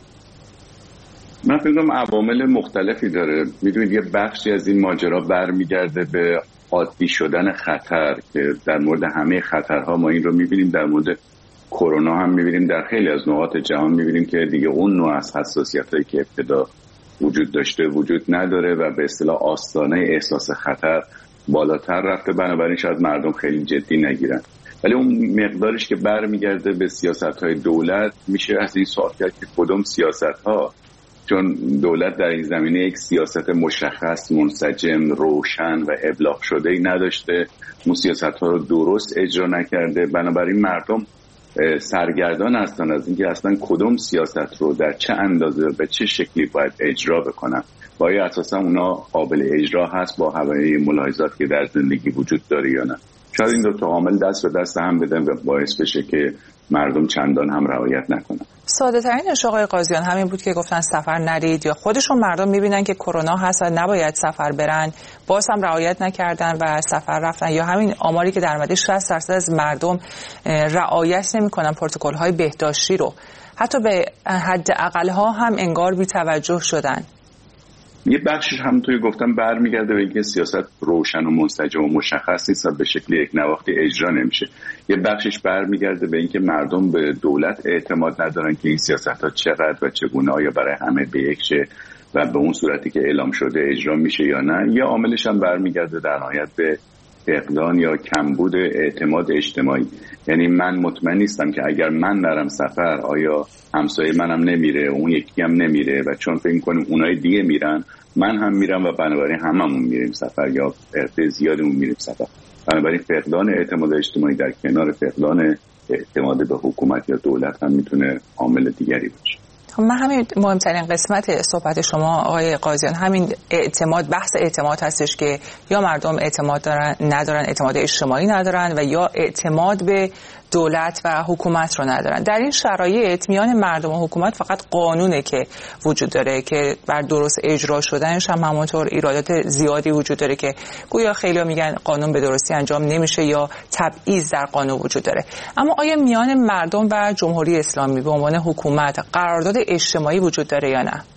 من فکر کنم عوامل مختلفی داره. میدونید یه بخشی از این ماجرا برمیگرده به عادی شدن خطر که در مورد همه خطرها ما این رو می‌بینیم، در مورد کرونا هم می‌بینیم، در خیلی از نقاط جهان می‌بینیم که دیگه اون نوع از حساسیتایی که ابتدا وجود داشته وجود نداره و به اصطلاح آستانه احساس خطر بالاتر رفته، بنابراین شاید مردم خیلی جدی نگیرن. ولی اون مقدارش که برمیگرده به سیاست‌های دولت، میشه از این سوال کرد که کدوم سیاست‌ها، چون دولت در این زمینه یک سیاست مشخص، منسجم، روشن و ابلاغ شده‌ای نداشته، اون سیاست‌ها رو درست اجرا نکرده، بنابراین مردم سرگردان هستن از اینکه اصلا کدوم سیاست رو در چه اندازه به چه شکلی باید اجرا بکنن. با یا اساسا اونا قابل اجرا هست با همه ملاحظات که در زندگی وجود داره یا نه. شاید این دو تا عامل دست به دست هم بدن و باعث بشه که مردم چندان هم رعایت نکنن. ساده ترینش آقای قاضیان همین بود که گفتن سفر نرید، یا خودشون مردم میبینن که کرونا هست و نباید سفر برن، باز هم رعایت نکردن و سفر رفتن، یا همین آماری که در مورد شصت درصد از مردم رعایت نمیکنن پروتکل های بهداشتی رو، حتی به حد اقل ها هم انگار بی توجه شدن. یه بخشش همونطوری گفتم برمیگرده به اینکه سیاست روشن و منسجم و مشخص نیست و به شکل یک نواختی اجرا نمیشه. یه بخشش برمیگرده به اینکه مردم به دولت اعتماد ندارن که این سیاست‌ها چقدر و چگونه آیا برای همه به یک چه و به اون صورتی که اعلام شده اجرا میشه یا نه. یه عاملش هم برمیگرده در نهایت به فقدان یا کمبود اعتماد اجتماعی. یعنی من مطمئن نیستم که اگر من نرم سفر آیا همسایه منم نمیره، اون یکی هم نمیره، و چون فکر می‌کنیم اونای دیگه میرن من هم میرم و بنابراین هممون میریم سفر یا عدد زیادمون میریم سفر. بنابراین فقدان اعتماد اجتماعی در کنار فقدان اعتماد به حکومت یا دولت هم میتونه عامل دیگری باشه. من همین مهمترین قسمت صحبت شما آقای قاضیان همین اعتماد، بحث اعتماد هستش که یا مردم اعتماد دارن ندارن، اعتماد اجتماعی ندارن، و یا اعتماد به دولت و حکومت رو ندارن. در این شرایط میان مردم و حکومت فقط قانونه که وجود داره که بر درست اجرا شدنش هم همونطور ایرادات زیادی وجود داره که گویا خیلی‌ها میگن قانون به درستی انجام نمیشه یا تبعیض در قانون وجود داره. اما آیا میان مردم و جمهوری اسلامی به عنوان حکومت قرارداد اجتماعی وجود داره یا نه؟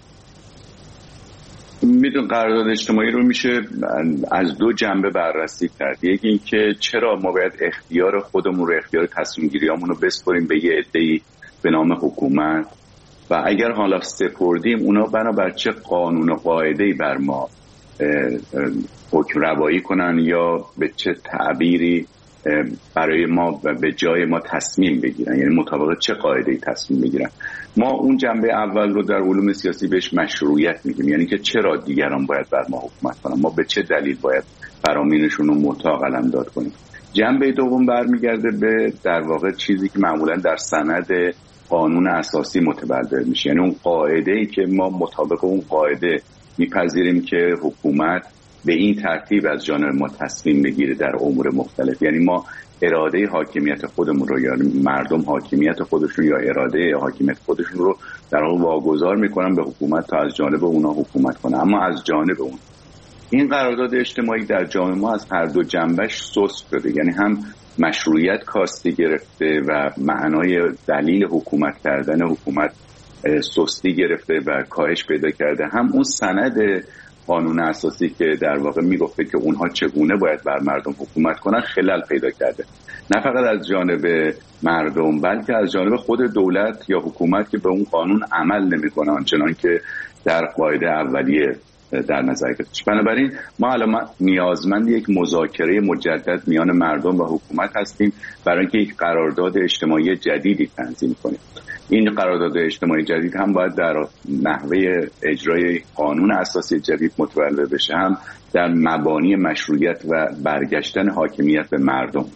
میدون قرارداد اجتماعی رو میشه از دو جنبه بررسی کرد. یکی این که چرا ما باید اختیار خودمون رو، اختیار تصمیم گیریامون رو بسپاریم به یه عده‌ای به نام حکومت، و اگر حالا سپردیم اونا بنابر چه قانون و قاعده‌ای بر ما حکم روایی کنن یا به چه تعبیری برای ما و به جای ما تصمیم بگیرن، یعنی مطابق چه قاعده‌ای تصمیم بگیرن. ما اون جنبه اول رو در علوم سیاسی بهش مشروعیت میگیم، یعنی که چرا دیگران باید بر ما حکومت کنن، ما به چه دلیل باید فرامینشون رو مطاع قلمداد کنیم. جنبه دوم برمیگرده به در واقع چیزی که معمولا در سند قانون اساسی متبلور میشه، یعنی اون قاعده‌ای که ما مطابق اون قاعده میپذیریم که حکومت به این ترتیب از جانب ما تصمیم بگیره در امور مختلف. یعنی ما اراده حاکمیت خودمون رو یا مردم حاکمیت خودشون یا اراده حاکمیت خودشون رو در واقع واگذار میکنن به حکومت تا از جانب اونا حکومت کنه. اما از جانب اون این قرارداد اجتماعی در جامعه ما از هر دو جنبش سست شده، یعنی هم مشروعیت کاستی گرفته و معنای دلیل حکومت کردن حکومت سستی گرفته و کاهش پیدا کرده، هم اون سند قانون اساسی که در واقع میگفته که اونها چگونه باید بر مردم حکومت کنن خلل پیدا کرده، نه فقط از جانب مردم بلکه از جانب خود دولت یا حکومت که به اون قانون عمل نمیکنه آنچنان که در قاعده اولیه در نظر گرفته. بنابراین ما الان نیازمند یک مذاکره مجدد میان مردم و حکومت هستیم برای اینکه یک قرارداد اجتماعی جدیدی تنظیم کنیم. این قرارداد اجتماعی جدید هم باید در نحوه اجرای قانون اساسی جدید متولد بشه، هم در مبانی مشروعیت و برگشتن حاکمیت به مردم.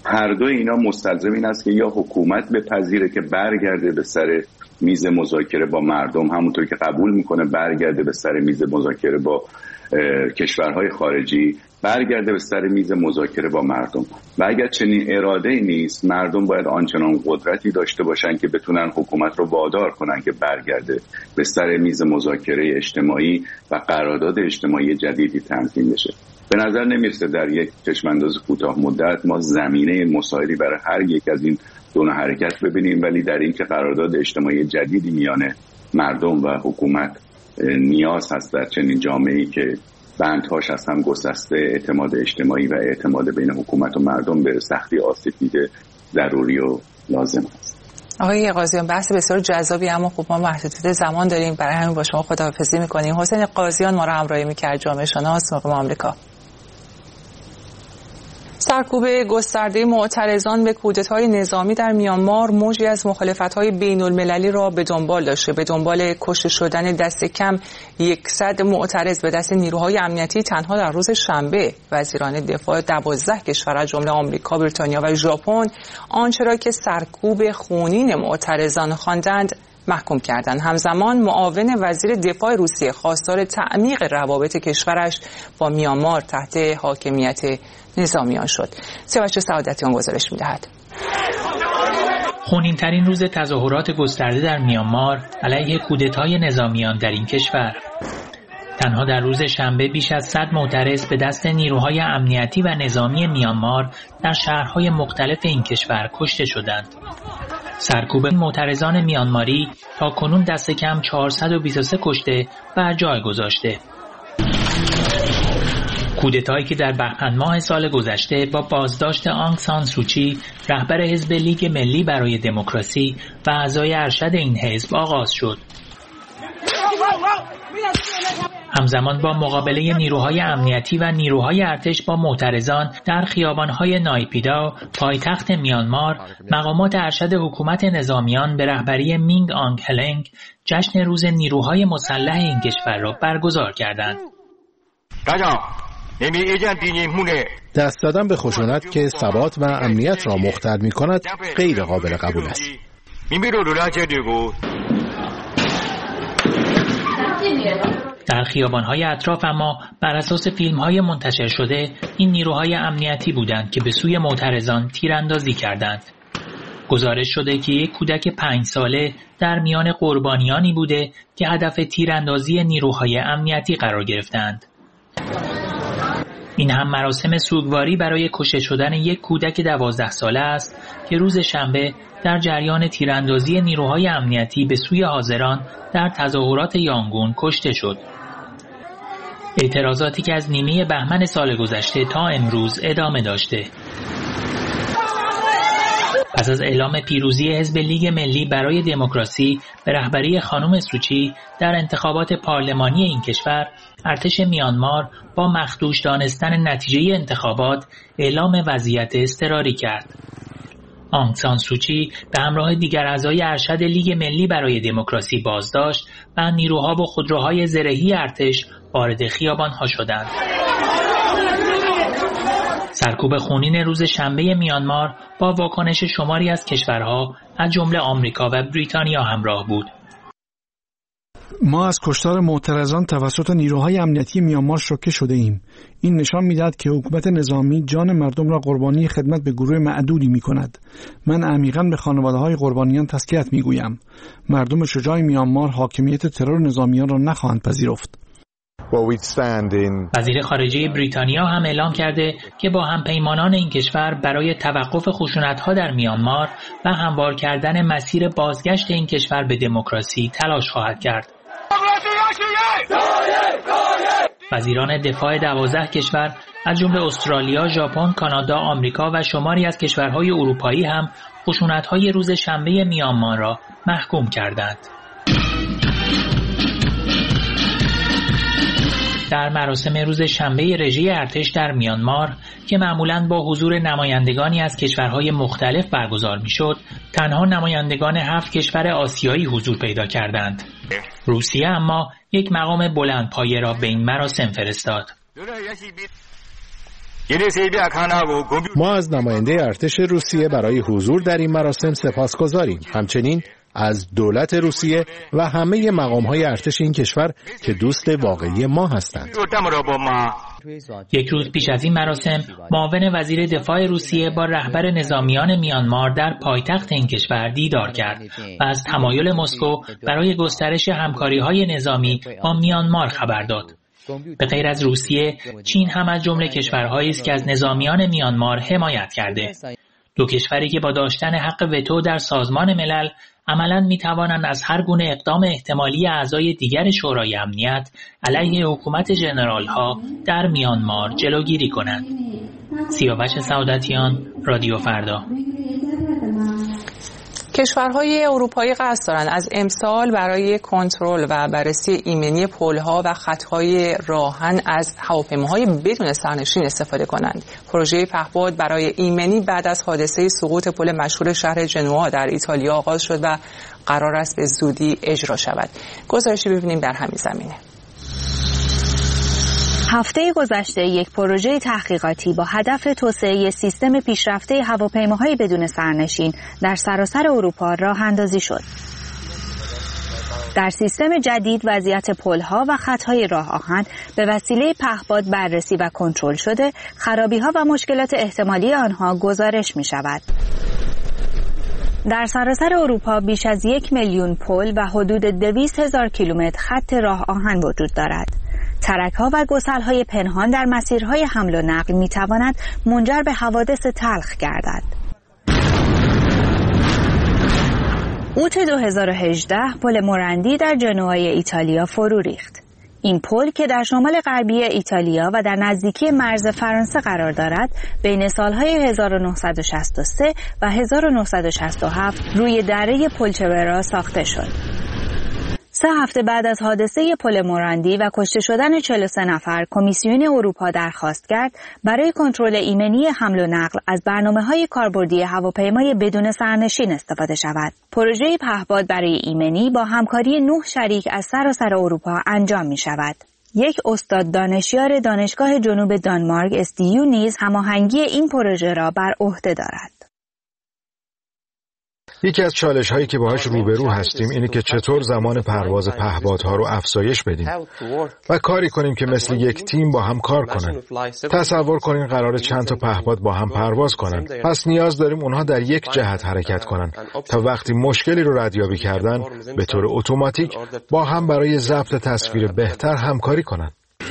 هر دو اینا مستلزم این است که یا حکومت بپذیره که برگرده به سر میز مذاکره با مردم، همونطور که قبول میکنه برگرده به سر میز مذاکره با کشورهای خارجی، برگرده به سر میز مذاکره با مردم. و اگر چنین اراده نیست، مردم باید آنچنان قدرتی داشته باشن که بتونن حکومت رو وادار کنن که برگرده به سر میز مذاکره اجتماعی و قرارداد اجتماعی جدیدی تنظیم بشه. به نظر نمیرسه در یک چشمانداز کوتاه مدت ما زمینه مساعدی برای هر یک از این دو نوع حرکت ببینیم، ولی در این که قرارداد اجتماعی جدیدی میان مردم و حکومت نیاز هست در چنین جامعه‌ای که بندهاش از هم گسسته، اعتماد اجتماعی و اعتماد بین حکومت و مردم به سختی آسیب دیده، ضروری و لازم است. آقای قاضیان، بحث بسیار جذابی، اما خب ما محدودیت زمان داریم، برای همین با شما خداحافظی می‌کنیم. حسین قاضیان ما را همراهی می‌کرد، جامعه شناس مقیم آمریکا. سرکوب گسترده معترضان به کودتای نظامی در میانمار موجی از مخالفت‌های بین‌المللی را به دنبال داشته. به دنبال کشته شدن دست کم صد معترض به دست نیروهای امنیتی تنها در روز شنبه وزیران دفاع دوازده کشور از جمله آمریکا، بریتانیا و ژاپن آنچه را که سرکوب خونین معترضان خواندند محکوم کردند. همزمان معاون وزیر دفاع روسیه خواستار تعمیق روابط کشورش با میانمار تحت حاکمیت نظامیان شد. سیاوش سعادتیان گزارش می‌دهد. خونین‌ترین روز تظاهرات گسترده در میانمار علیه کودتای نظامیان در این کشور. تنها در روز شنبه بیش از صد معترض به دست نیروهای امنیتی و نظامی میانمار در شهرهای مختلف این کشور کشته شدند. سرکوب معترضان میانماری تا کنون دست کم چهارصد و بیست و سه کشته و جای گذاشته. کودتایی که در بهمن ماه سال گذشته با بازداشت آنگ سان سوچی رهبر حزب لیگ ملی برای دموکراسی و اعضای ارشد این حزب آغاز شد. همزمان با مقابله نیروهای امنیتی و نیروهای ارتش با معترضان در خیابان‌های نایپیداو پایتخت میانمار، مقامات ارشد حکومت نظامیان به رهبری مینگ آنگ هلنگ جشن روز نیروهای مسلح این کشور را برگزار کردند. دست دادن به خشونت که ثبات و امنیت را مختل می‌کند غیر قابل قبول است. در خیابان‌های اطراف اما بر اساس فیلم‌های منتشر شده این نیروهای امنیتی بودند که به سوی معترضان تیراندازی کردند. گزارش شده که یک کودک پنج ساله در میان قربانیانی بوده که هدف تیراندازی نیروهای امنیتی قرار گرفتند. این هم مراسم سوگواری برای کشته شدن یک کودک دوازده ساله است که روز شنبه در جریان تیراندازی نیروهای امنیتی به سوی حاضران در تظاهرات یانگون کشته شد. اعتراضاتی که از نیمه بهمن سال گذشته تا امروز ادامه داشته. پس از اعلام پیروزی حزب لیگ ملی برای دموکراسی به رهبری خانم سوچی در انتخابات پارلمانی این کشور، ارتش میانمار با مخدوش دانستن نتیجه انتخابات اعلام وضعیت اضطراری کرد. آنگ سان سوچی به همراه دیگر اعضای ارشد لیگ ملی برای دموکراسی بازداشت و نیروها با خودروهای زرهی ارتش وارد خیابان‌ها شدند. سرکوب خونین روز شنبه میانمار با واکنش شماری از کشورها از جمله آمریکا و بریتانیا همراه بود. ما از کشتار معترضان توسط نیروهای امنیتی میانمار شوکه شده ایم. این نشان می‌دهد که حکومت نظامی جان مردم را قربانی خدمت به گروه معدودی می‌کند. من عمیقاً به خانواده‌های قربانیان تسلیت می‌گویم. مردم شجاع میانمار حاکمیت ترور نظامیان را نخواهند پذیرفت. وزیر خارجه بریتانیا هم اعلام کرده که با همپیمانان این کشور برای توقف خشونت‌ها در میانمار و هموار کردن مسیر بازگشت این کشور به دموکراسی تلاش خواهد کرد. وزیران دفاع دوازده کشور از جمله استرالیا، ژاپن، کانادا، آمریکا و شماری از کشورهای اروپایی هم خشونت‌های روز شنبه میانمار را محکوم کردند. در مراسم روز شنبه رژه ارتش در میانمار که معمولاً با حضور نمایندگانی از کشورهای مختلف برگزار می‌شد، تنها نمایندگان هفت کشور آسیایی حضور پیدا کردند. روسیه اما یک مقام بلندپایه را به این مراسم فرستاد. ما از نماینده ارتش روسیه برای حضور در این مراسم سپاسگزاریم. همچنین از دولت روسیه و همه مقام‌های ارتش این کشور که دوست واقعی ما هستند. یک روز پیش از این مراسم، معاون وزیر دفاع روسیه با رهبر نظامیان میانمار در پایتخت این کشور دیدار کرد و از تمایل مسکو برای گسترش همکاری‌های نظامی با میانمار خبر داد. به غیر از روسیه، چین هم از جمله کشورهایی است که از نظامیان میانمار حمایت کرده. دو کشوری که با داشتن حق وتو در سازمان ملل عملاً می‌توانند از هر گونه اقدام احتمالی اعضای دیگر شورای امنیت علیه حکومت ژنرال‌ها در میانمار جلوگیری کنند. سیاوش سعادتیان، رادیو فردا. کشورهای اروپایی قصد دارند از امسال برای کنترل و بررسی ایمنی پل‌ها و خطهای راهن از هواپیماهای بدون سرنشین استفاده کنند. پروژه پهپاد برای ایمنی بعد از حادثه سقوط پل مشهور شهر جنوا در ایتالیا آغاز شد و قرار است به زودی اجرا شود. گزارشی ببینیم در همین زمینه. هفته گذشته یک پروژه تحقیقاتی با هدف توسعه سیستم پیشرفته هواپیماهای بدون سرنشین در سراسر اروپا راه اندازی شد. در سیستم جدید وضعیت پل‌ها و خطهای راه آهن به وسیله پهپاد بررسی و کنترل شده، خرابی‌ها و مشکلات احتمالی آنها گزارش می‌شود. در سراسر اروپا بیش از یک میلیون پل و حدود دویست هزار کیلومتر خط راه آهن وجود دارد. ترک‌ها و گسل‌های پنهان در مسیرهای حمل و نقل می‌تواند منجر به حوادث تلخ گردد. اوت دو هزار و هجده پل موراندی در جنوای ایتالیا فرو ریخت. این پل که در شمال غربی ایتالیا و در نزدیکی مرز فرانسه قرار دارد، بین سالهای هزار و نهصد و شصت و سه و هزار و نهصد و شصت و هفت روی دره پولچورا ساخته شد. سه هفته بعد از حادثه پل موراندی و کشته شدن چهل و سه نفر، کمیسیون اروپا درخواست کرد برای کنترل ایمنی حمل و نقل از برنامه‌های کاربردی هواپیمای بدون سرنشین استفاده شود. پروژه پهپاد برای ایمنی با همکاری نه شریک از سراسر اروپا انجام می شود. یک استاد دانشیار دانشگاه جنوب دانمارک اس دی یو نیز هماهنگی این پروژه را بر عهده دارد. یکی از چالش هایی که باهاش روبرو هستیم اینه که چطور زمان پرواز پهپادها رو افزایش بدیم و کاری کنیم که مثل یک تیم با هم کار کنن. تصور کنین قرار چند تا پهپاد با هم پرواز کنن. پس نیاز داریم اونها در یک جهت حرکت کنن تا وقتی مشکلی رو ردیابی کردن به طور اتوماتیک با هم برای ضبط تصویر بهتر همکاری کنن.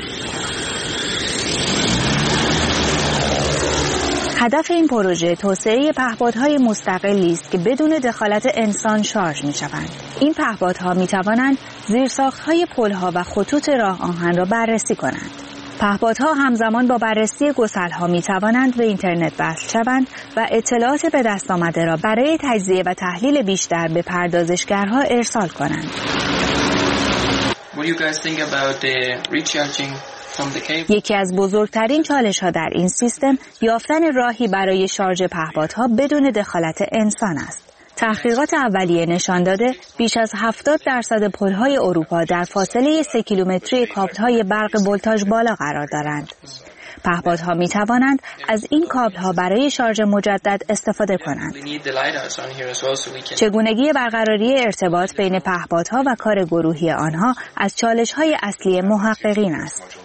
هدف این پروژه توسعه پهپادهای مستقلی است که بدون دخالت انسان شارژ می‌شوند. این پهپادها می‌توانند زیرساخت‌های پل‌ها و خطوط راه آهن را بررسی کنند. پهپادها همزمان با بررسی گسل‌ها می‌توانند به اینترنت وصل شوند و اطلاعات به دست آمده را برای تجزیه و تحلیل بیشتر به پردازشگرها ارسال کنند. یکی از بزرگترین چالش‌ها در این سیستم یافتن راهی برای شارژ پهپادها بدون دخالت انسان است. تحقیقات اولیه نشان داده بیش از هفتاد درصد پل‌های اروپا در فاصله سه کیلومتری کابل‌های برق ولتاژ بالا قرار دارند. پهپادها می توانند از این کابل‌ها برای شارژ مجدد استفاده کنند. چگونگی برقراری ارتباط بین پهپادها و کار گروهی آنها از چالش‌های اصلی محققین است.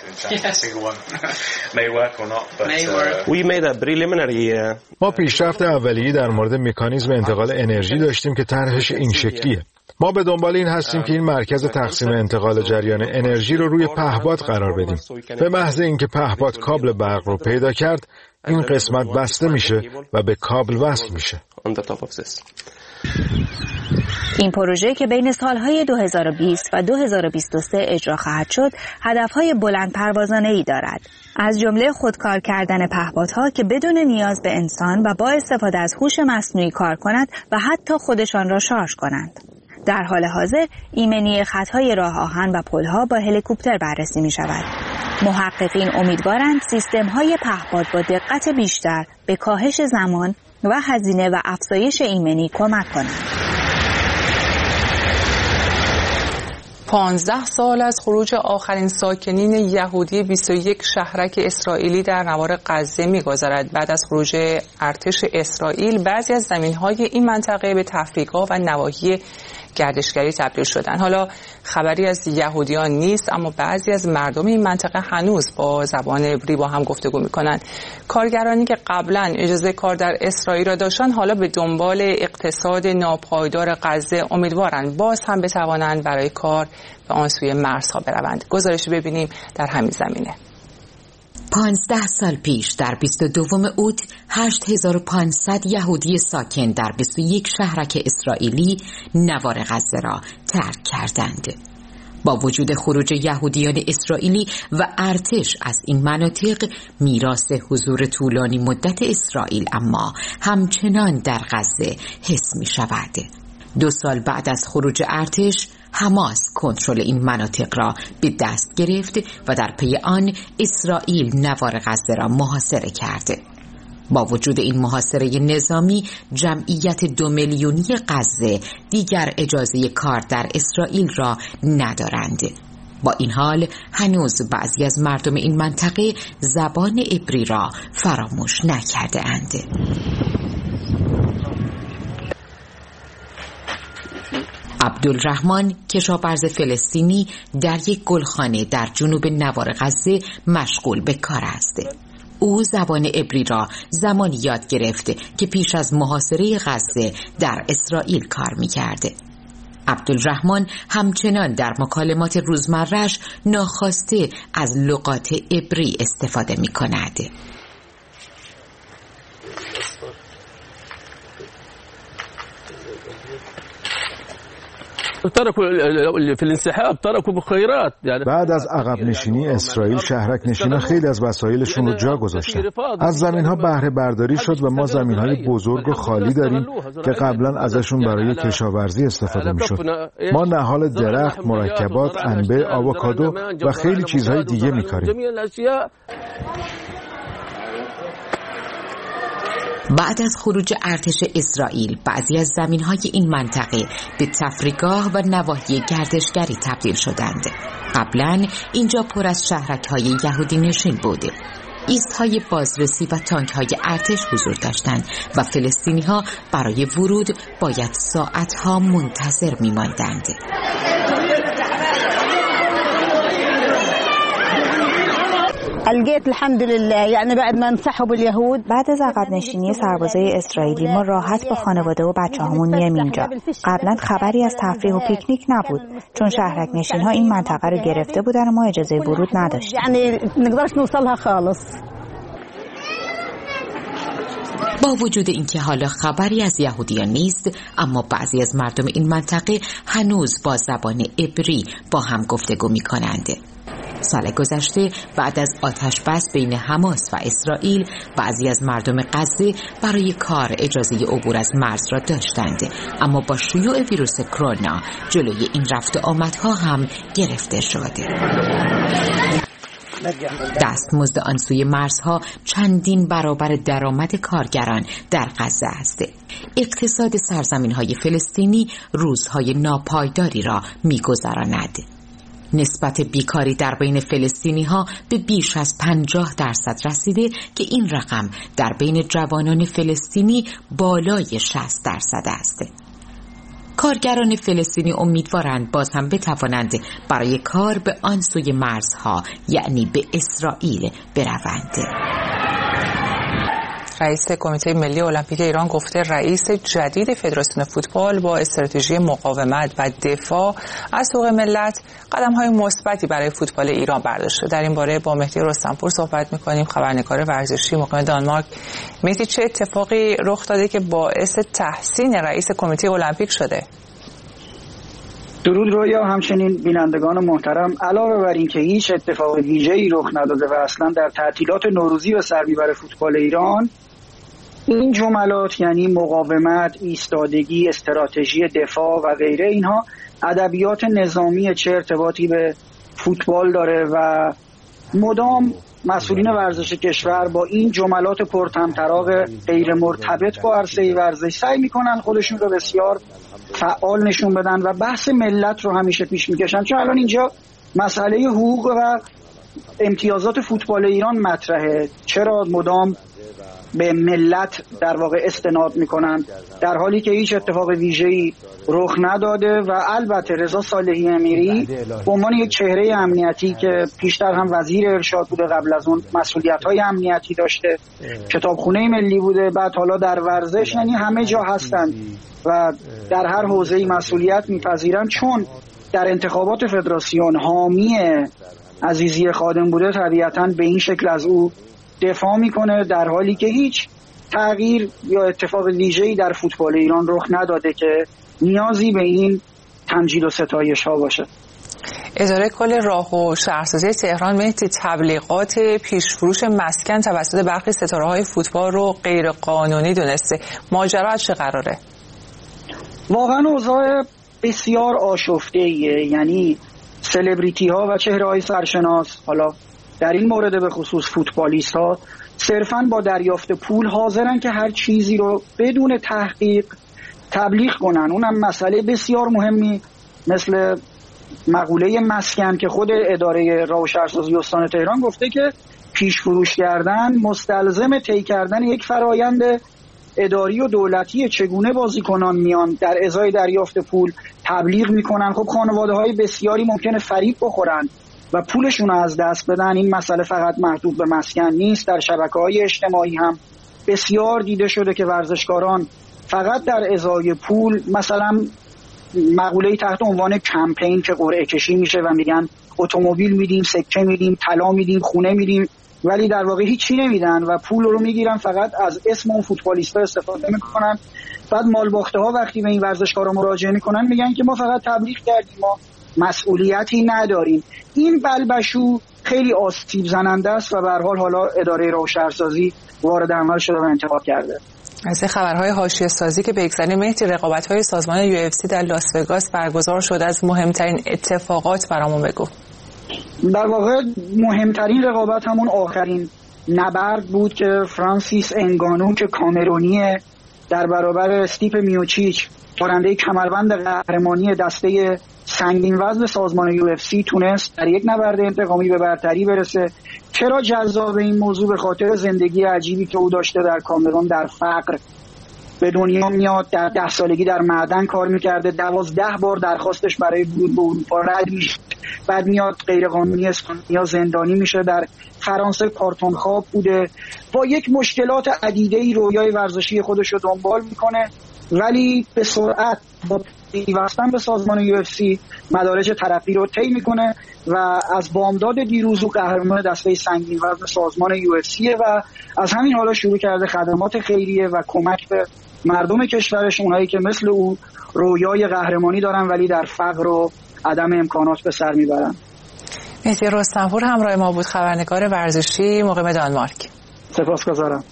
ما پیشرفت اولیه‌ای در مورد مکانیزم انتقال انرژی داشتیم که طرحش این شکلیه. ما به دنبال این هستیم که این مرکز تقسیم انتقال جریان انرژی رو روی پهپاد قرار بدیم. به محض اینکه پهپاد کابل برق رو پیدا کرد، این قسمت بسته میشه و به کابل وصل میشه. این پروژه که بین سالهای دو هزار و بیست و دو هزار و بیست و سه اجرا خواهد شد، هدفهای بلند پروازانه‌ای دارد. از جمله خودکار کردن پهپادها که بدون نیاز به انسان و با استفاده از هوش مصنوعی کار کند و حتی خودشان را شارژ کنند. در حال حاضر ایمنی خطهای راه آهن و پل‌ها با هلیکوپتر بررسی می شود. محققین امیدوارند سیستم‌های پهپاد با دقت بیشتر به کاهش زمان و هزینه و افزایش ایمنی کمک کنند. پانزده سال از خروج آخرین ساکنین یهودی بیست و یک شهرک اسرائیلی در نوار غزه می‌گذرد. بعد از خروج ارتش اسرائیل بعضی از زمین‌های این منطقه به تفریحگاه و نواحی گردشگری تبدیل شدن. حالا خبری از یهودیان نیست، اما بعضی از مردم این منطقه هنوز با زبان عبری با هم گفتگو می‌کنند. کارگرانی که قبلا اجازه کار در اسرائیل را داشتن حالا به دنبال اقتصاد ناپایدار غزه امیدوارند باز هم بتوانند برای کار به آن سوی مرزها بروند. گزارشی ببینیم در همین زمینه. پانزده سال پیش در بیست و دوم اوت هشت هزار و پانصد یهودی ساکن در بیست و یک شهرک اسرائیلی نوار غزه را ترک کردند. با وجود خروج یهودیان اسرائیلی و ارتش از این مناطق، میراث حضور طولانی مدت اسرائیل اما همچنان در غزه حس می شود. دو سال بعد از خروج ارتش، حماس کنترل این مناطق را به دست گرفت و در پی آن اسرائیل نوار غزه را محاصره کرد. با وجود این محاصره نظامی، جمعیت دو میلیونی غزه دیگر اجازه کار در اسرائیل را ندارند. با این حال هنوز بعضی از مردم این منطقه زبان عبری را فراموش نکرده اند. عبدالرحمن کشاورز فلسطینی در یک گلخانه در جنوب نوار غزه مشغول به کار است. او زبان عبری را زمانی یاد گرفت که پیش از محاصره غزه در اسرائیل کار می‌کرد. عبدالرحمن همچنان در مکالمات روزمره‌اش ناخواسته از لغات عبری استفاده می‌کند. بعد از عقب نشینی اسرائیل، شهرک نشینان خیلی از وسایلشون رو جا گذاشتن. از زمین‌ها بهره برداری شد و ما زمین‌های بزرگ و خالی داریم که قبلا ازشون برای کشاورزی استفاده می‌شد. ما نهال درخت، مرکبات، انبه، آووکادو و خیلی چیزهای دیگه می‌کاریم. بعد از خروج ارتش اسرائیل، بعضی از زمین‌های این منطقه به تفریحگاه و نواحی گردشگری تبدیل شدند. قبلاً اینجا پر از شهرک‌های یهودی نشین بود. ایست‌های بازرسی و تانک‌های ارتش حضور داشتند و فلسطینی‌ها برای ورود باید ساعت‌ها منتظر می‌ماندند. الجيت الحمد لله يعني بعد ما انسحب اليهود. بعد از عقب نشینی سربازای اسرائیلی ما راحت با خانواده و بچه‌هامون میایم اینجا. قبلا خبری از تفریح و پیکنیک نبود چون شهرک نشین‌ها این منطقه رو گرفته بودن و ما اجازه ورود نداشتیم. يعني نقدرش نوصلها خالص. با وجود اینکه حالا خبری از یهودیان نیست، اما بعضی از مردم این منطقه هنوز با زبان عبری با هم گفتگو می‌کنند. سال گذشته بعد از آتش بس بین حماس و اسرائیل، بعضی از مردم غزه برای کار اجازه عبور از مرز را داشتند، اما با شیوع ویروس کرونا جلوی این رفت آمدها هم گرفته شد. دستمزد آن سوی مرزها چندین برابر درآمد کارگران در غزه است. اقتصاد سرزمین‌های فلسطینی روزهای ناپایداری را می‌گذراند. نسبت بیکاری در بین فلسطینی ها به بیش از پنجاه درصد رسیده که این رقم در بین جوانان فلسطینی بالای شصت درصد است. کارگران فلسطینی امیدوارند باز هم بتوانند برای کار به آن سوی مرزها یعنی به اسرائیل بروند. رئیس کمیته ملی المپیک ایران گفته رئیس جدید فدراسیون فوتبال با استراتژی مقاومت و دفاع از حقوق ملت قدم‌های مثبتی برای فوتبال ایران برداشته. در این باره با مهدی رستمپور صحبت می‌کنیم، خبرنگار ورزشی مقیم دانمارک. مهدی، چه اتفاقی رخ داده که باعث تحسین رئیس کمیته المپیک شده؟ درود رویا، همچنین بینندگان محترم. علاوه بر این که هیچ اتفاق ویژه‌ای رخ نداده و اصلا در تعطیلات نوروزی و سرمیبر فوتبال ایران این جملات یعنی مقاومت، ایستادگی، استراتژی دفاع و غیره، اینها ادبیات نظامی چه ارتباطی به فوتبال داره و مدام مسئولین ورزش کشور با این جملات پرطمطراق غیر مرتبط با عرصه ورزش سعی میکنن خودشون رو بسیار فعال نشون بدن و بحث ملت رو همیشه پیش میکشن. چون الان اینجا مسئله حقوق و امتیازات فوتبال ایران مطرحه، چرا مدام به ملت در واقع استناد میکنن در حالی که هیچ اتفاق ویژه‌ای رخ نداده. و البته رضا صالحی امیری به عنوان یک چهره امنیتی که پیشتر هم وزیر ارشاد بوده، قبل از اون مسئولیت‌های امنیتی داشته، کتابخونه ملی بوده، بعد حالا در ورزش، یعنی همه جا هستن و در هر حوزه‌ای مسئولیت میپذیرن. چون در انتخابات فدراسیون حامی عزیزی خادم بوده، طبیعتاً به این شکل از او دفاع میکنه، در حالی که هیچ تغییر یا اتفاق ویژه‌ای در فوتبال ایران رخ نداده که نیازی به این تمجید و ستایش ها باشه. اداره کل راه و شهرسازی تهران مهدی تبلیغات پیشفروش مسکن توسط برخی ستاره‌های فوتبال رو غیر قانونی دونسته. ماجرا از چه قراره؟ واقعا اوضاع بسیار آشفته‌ایه، یعنی سلبریتی ها و چهره های سرشناس، حالا در این مورد به خصوص فوتبالیست ها، صرفاً با دریافت پول حاضرن که هر چیزی رو بدون تحقیق تبلیغ کنن. اونم مسئله بسیار مهمی مثل مقوله مسکن که خود اداره راه و شهرسازی استان تهران گفته که پیش فروش کردن مستلزم طی کردن یک فرایند اداری و دولتی. چگونه بازیکنان میان در ازای دریافت پول تبلیغ میکنن؟ خب خانواده های بسیاری ممکنه فریب بخورن و پولشون رو از دست بدن. این مسئله فقط محدود به مسکن نیست، در شبکه‌های اجتماعی هم بسیار دیده شده که ورزشکاران فقط در ازای پول، مثلا مقوله‌ای تحت عنوان کمپین که قرعه کشی میشه و میگن اتومبیل میدیم، سکه میدیم، طلا میدیم، خونه میدیم، ولی در واقع هیچی نمیدن و پول رو میگیرن، فقط از اسم اون فوتبالیستا استفاده میکنن. بعد مالباخته ها وقتی به این ورزشکارا مراجعه میکنن میگن که ما فقط تبلیغ کردیم، ما مسئولیتی نداریم. این بلبشو خیلی آسیب زننده است و به هر حال حالا اداره راه و شهرسازی وارد عمل شده و انتقاد کرده. از خبرهای حاشیه سازی که بگذاریم، مهدی رقابت‌های سازمان یو اف سی در لاس وگاس برگزار شده، از مهمترین اتفاقات برامون بگو. در واقع مهمترین رقابت همون آخرین نبرد بود که فرانسیس انگانو که کامرونیه در برابر استیپ میوچیچ برنده کمربند قهرمانی دسته سنگین وزن سازمان یو اف سی تونست در یک نبرد انتقامی به برتری برسه. چرا جذاب این موضوع؟ به خاطر زندگی عجیبی که او داشته در کامرون، در فقر به دنیا میاد، در ده سالگی در معدن کار میکرده، دوازده بار درخواستش برای ورود به اروپا رد میشه، بعد میاد غیرقانونی اسپانیا زندانی میشه، در فرانسه کارتون خواب بوده، با یک مشکلات عدیده‌ای رویای ورزشی خودش رو دنبال میکنه، ولی به سرعت با پیوستن به سازمان یو اف سی مدارج ترقی رو طی میکنه و از بامداد دیروز و قهرمان دسته سنگین وزن سازمان یو اف سی و از همین حالا شروع کرده خدمات خیریه و کمک به مردم کشورش، اونایی که مثل او رویای قهرمانی دارن ولی در فقر و عدم امکانات به سر میبرن. مهدی رستمپور همراه ما بود، خبرنگار ورزشی مقیم دانمارک. سپاسگزارم.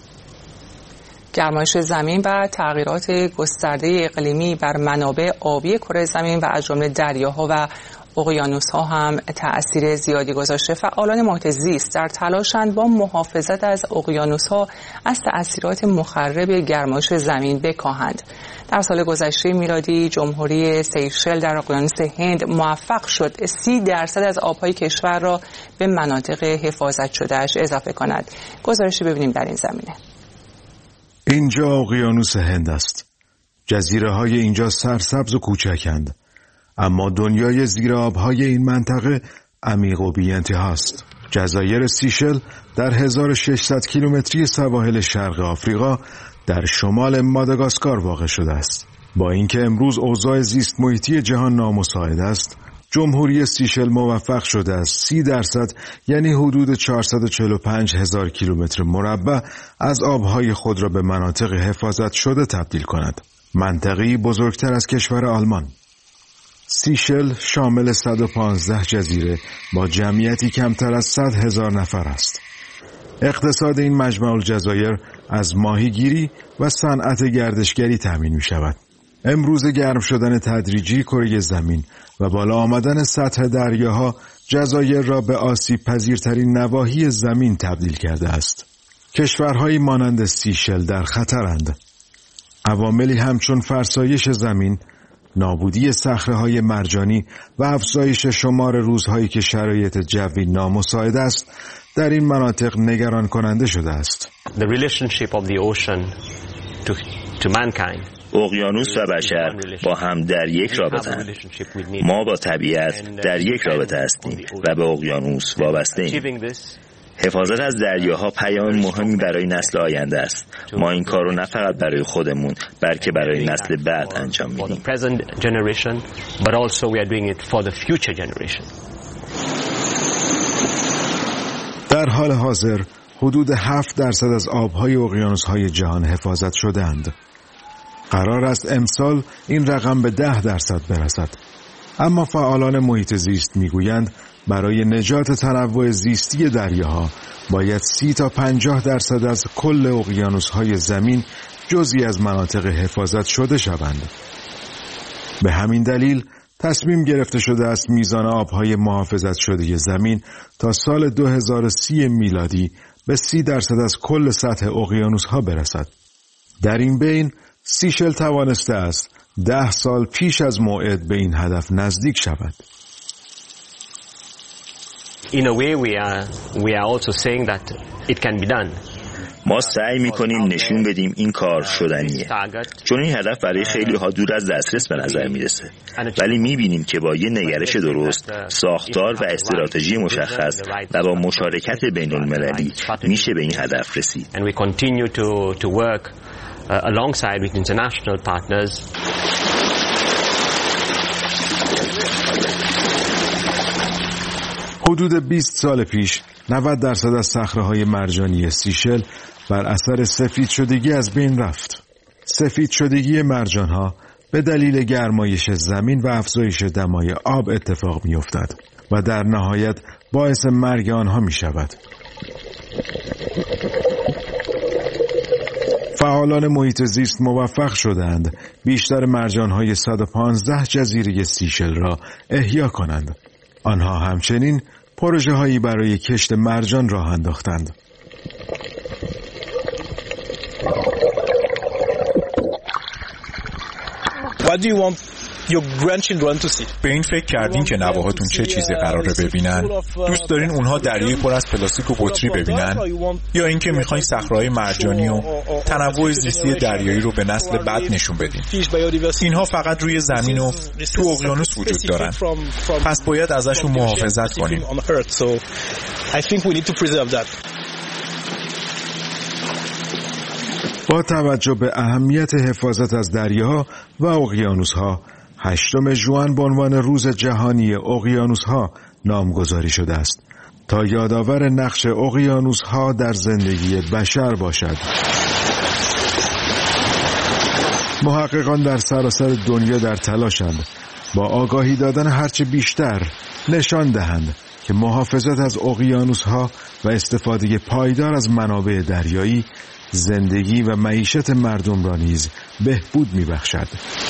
گرمایش زمین و تغییرات گسترده اقلیمی بر منابع آبی کره زمین و از جمله دریاها و اقیانوس‌ها هم تأثیر زیادی گذاشته. فعالان محیط زیست در تلاشند با محافظت از اقیانوس‌ها از تأثیرات مخرب گرمایش زمین بکاهند. در سال گذشته میلادی جمهوری سیشل در اقیانوس هند موفق شد سی درصد از آب‌های کشور را به مناطق حفاظت شده‌اش اضافه کند. گزارشی ببینیم در این زمینه. اینجا اقیانوس هند است. جزیره‌های اینجا سرسبز و کوچکند، اما دنیای زیر آب‌های این منطقه عمیق و بی‌انتهاست. جزایر سیشل در هزار و ششصد کیلومتری سواحل شرق آفریقا در شمال ماداگاسکار واقع شده است. با اینکه امروز اوضاع زیست محیطی جهان نامساعد است، جمهوری سیشل موفق شده است سی درصد یعنی حدود چهارصد و چهل و پنج هزار کیلومتر مربع از آبهای خود را به مناطق حفاظت شده تبدیل کند. منطقه‌ای بزرگتر از کشور آلمان. سیشل شامل صد و پانزده جزیره با جمعیتی کمتر از صد هزار نفر است. اقتصاد این مجمع الجزایر از ماهیگیری و صنعت گردشگری تامین می شود. امروز گرم شدن تدریجی کره زمین و بالا آمدن سطح دریاها جزایر را به آسیب پذیرترین نواحی زمین تبدیل کرده است. کشورهایی مانند سیشل در خطرند. عواملی همچون فرسایش زمین، نابودی صخره‌های مرجانی و افزایش شمار روزهایی که شرایط جوی نامساعد است در این مناطق نگران کننده شده است. The relationship of the ocean to, to mankind. اقیانوس و بشر با هم در یک رابطه‌اند. ما با طبیعت در یک رابطه هستیم و به اقیانوس وابسته ایم. حفاظت از دریاها پیام مهمی برای نسل آینده است. ما این کار رو نه فقط برای خودمون بلکه برای نسل بعد انجام میدیم. در حال حاضر حدود هفت درصد از آبهای اقیانوس‌های جهان حفاظت شده‌اند. قرار است امسال این رقم به ده درصد برسد. اما فعالان محیط زیست میگویند برای نجات تنوع زیستی دریاها باید سی تا پنجاه درصد از کل اقیانوس‌های زمین جزئی از مناطق حفاظت شده شوند. به همین دلیل تصمیم گرفته شده است میزان آبهای محافظت شده زمین تا سال دو هزار و سی میلادی به سی درصد از کل سطح اقیانوس‌ها برسد. در این بین سیشل توانسته است ده سال پیش از موعد به این هدف نزدیک شود. In a way we are we are also saying that it can be done. ما سعی می‌کنیم نشون بدیم این کار شدنیه، چون این هدف برای خیلی ها دور از دسترس به نظر میرسه، ولی می‌بینیم که با یه نگرش درست، ساختار و استراتژی مشخص و با مشارکت بین‌المللی میشه به این هدف رسید. And we continue to to work uh, alongside with international partners. حدود بیست سال پیش نود درصد از صخره‌های مرجانی سیشل بر اثر سفید شدگی از بین رفت. سفید شدگی مرجان‌ها به دلیل گرمایش زمین و افزایش دمای آب اتفاق می‌افتد و در نهایت باعث مرگ آنها می‌شود. فعالان محیط زیست موفق شدند بیشتر مرجان‌های صد و پانزده جزیره سیشل را احیا کنند. آنها همچنین پروژه هایی برای کشت مرجان راه انداختند. What do you want your grandchildren to see? به این فکر کردین که نوهاتون چه چیزی قراره ببینن؟ دوست دارین اونها دریای پر از پلاستیک و بطری ببینن؟ یا اینکه میخواین صخره‌های مرجانی و تنوع زیستی دریایی رو به نسل بعد نشون بدین؟ اینها فقط روی زمین و تو اقیانوس وجود دارن. پس باید ازشون محافظت کنیم. با توجه به اهمیت حفاظت از دریاها و اقیانوس‌ها، هشتم ژوئن به عنوان روز جهانی اقیانوس‌ها نامگذاری شده است تا یادآور نقش اقیانوس‌ها در زندگی بشر باشد. محققان در سراسر دنیا در تلاشند با آگاهی دادن هرچه بیشتر نشان دهند که محافظت از اقیانوس‌ها و استفاده پایدار از منابع دریایی زندگی و معیشت مردم را نیز بهبود می‌بخشد.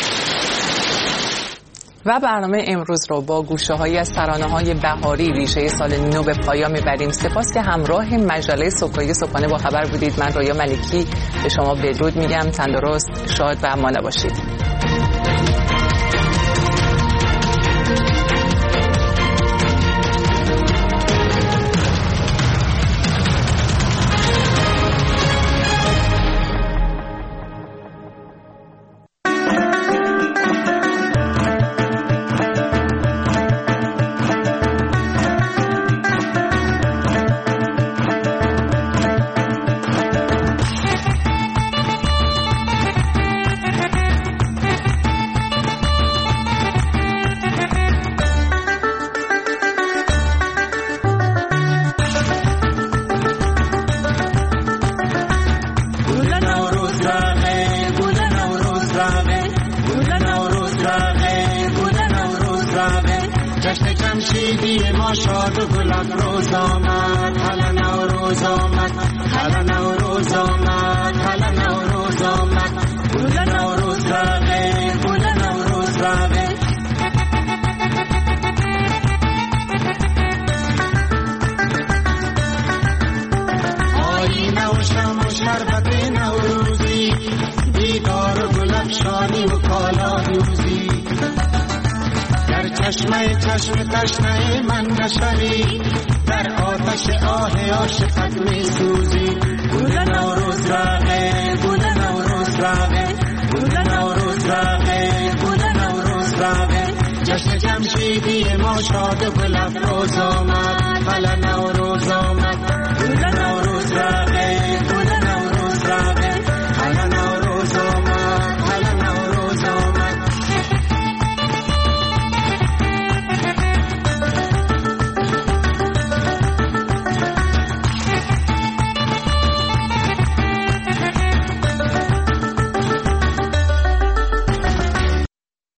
و برنامه امروز رو با گوشه‌هایی از ترانه‌های بهاری ریشه سال نو به پایان می‌بریم. سپاس که همراه مجله صبحگاهی صبحانه با خبر بودید. من رویا ملکی به شما بدرود میگم. تندرست، شاد و مانده باشید. گل نوروز آمد، گل نوروز رقه کالا دوزی در چشمه چشم تشنه من نشوی در آتش آه عاشقت می سوزی گل نوروز راغه گل نوروز راغه گل نوروز راغه گل نوروز راغه جشن جمشیدی ما شاد و گل افروز آمد بله نوروز آمد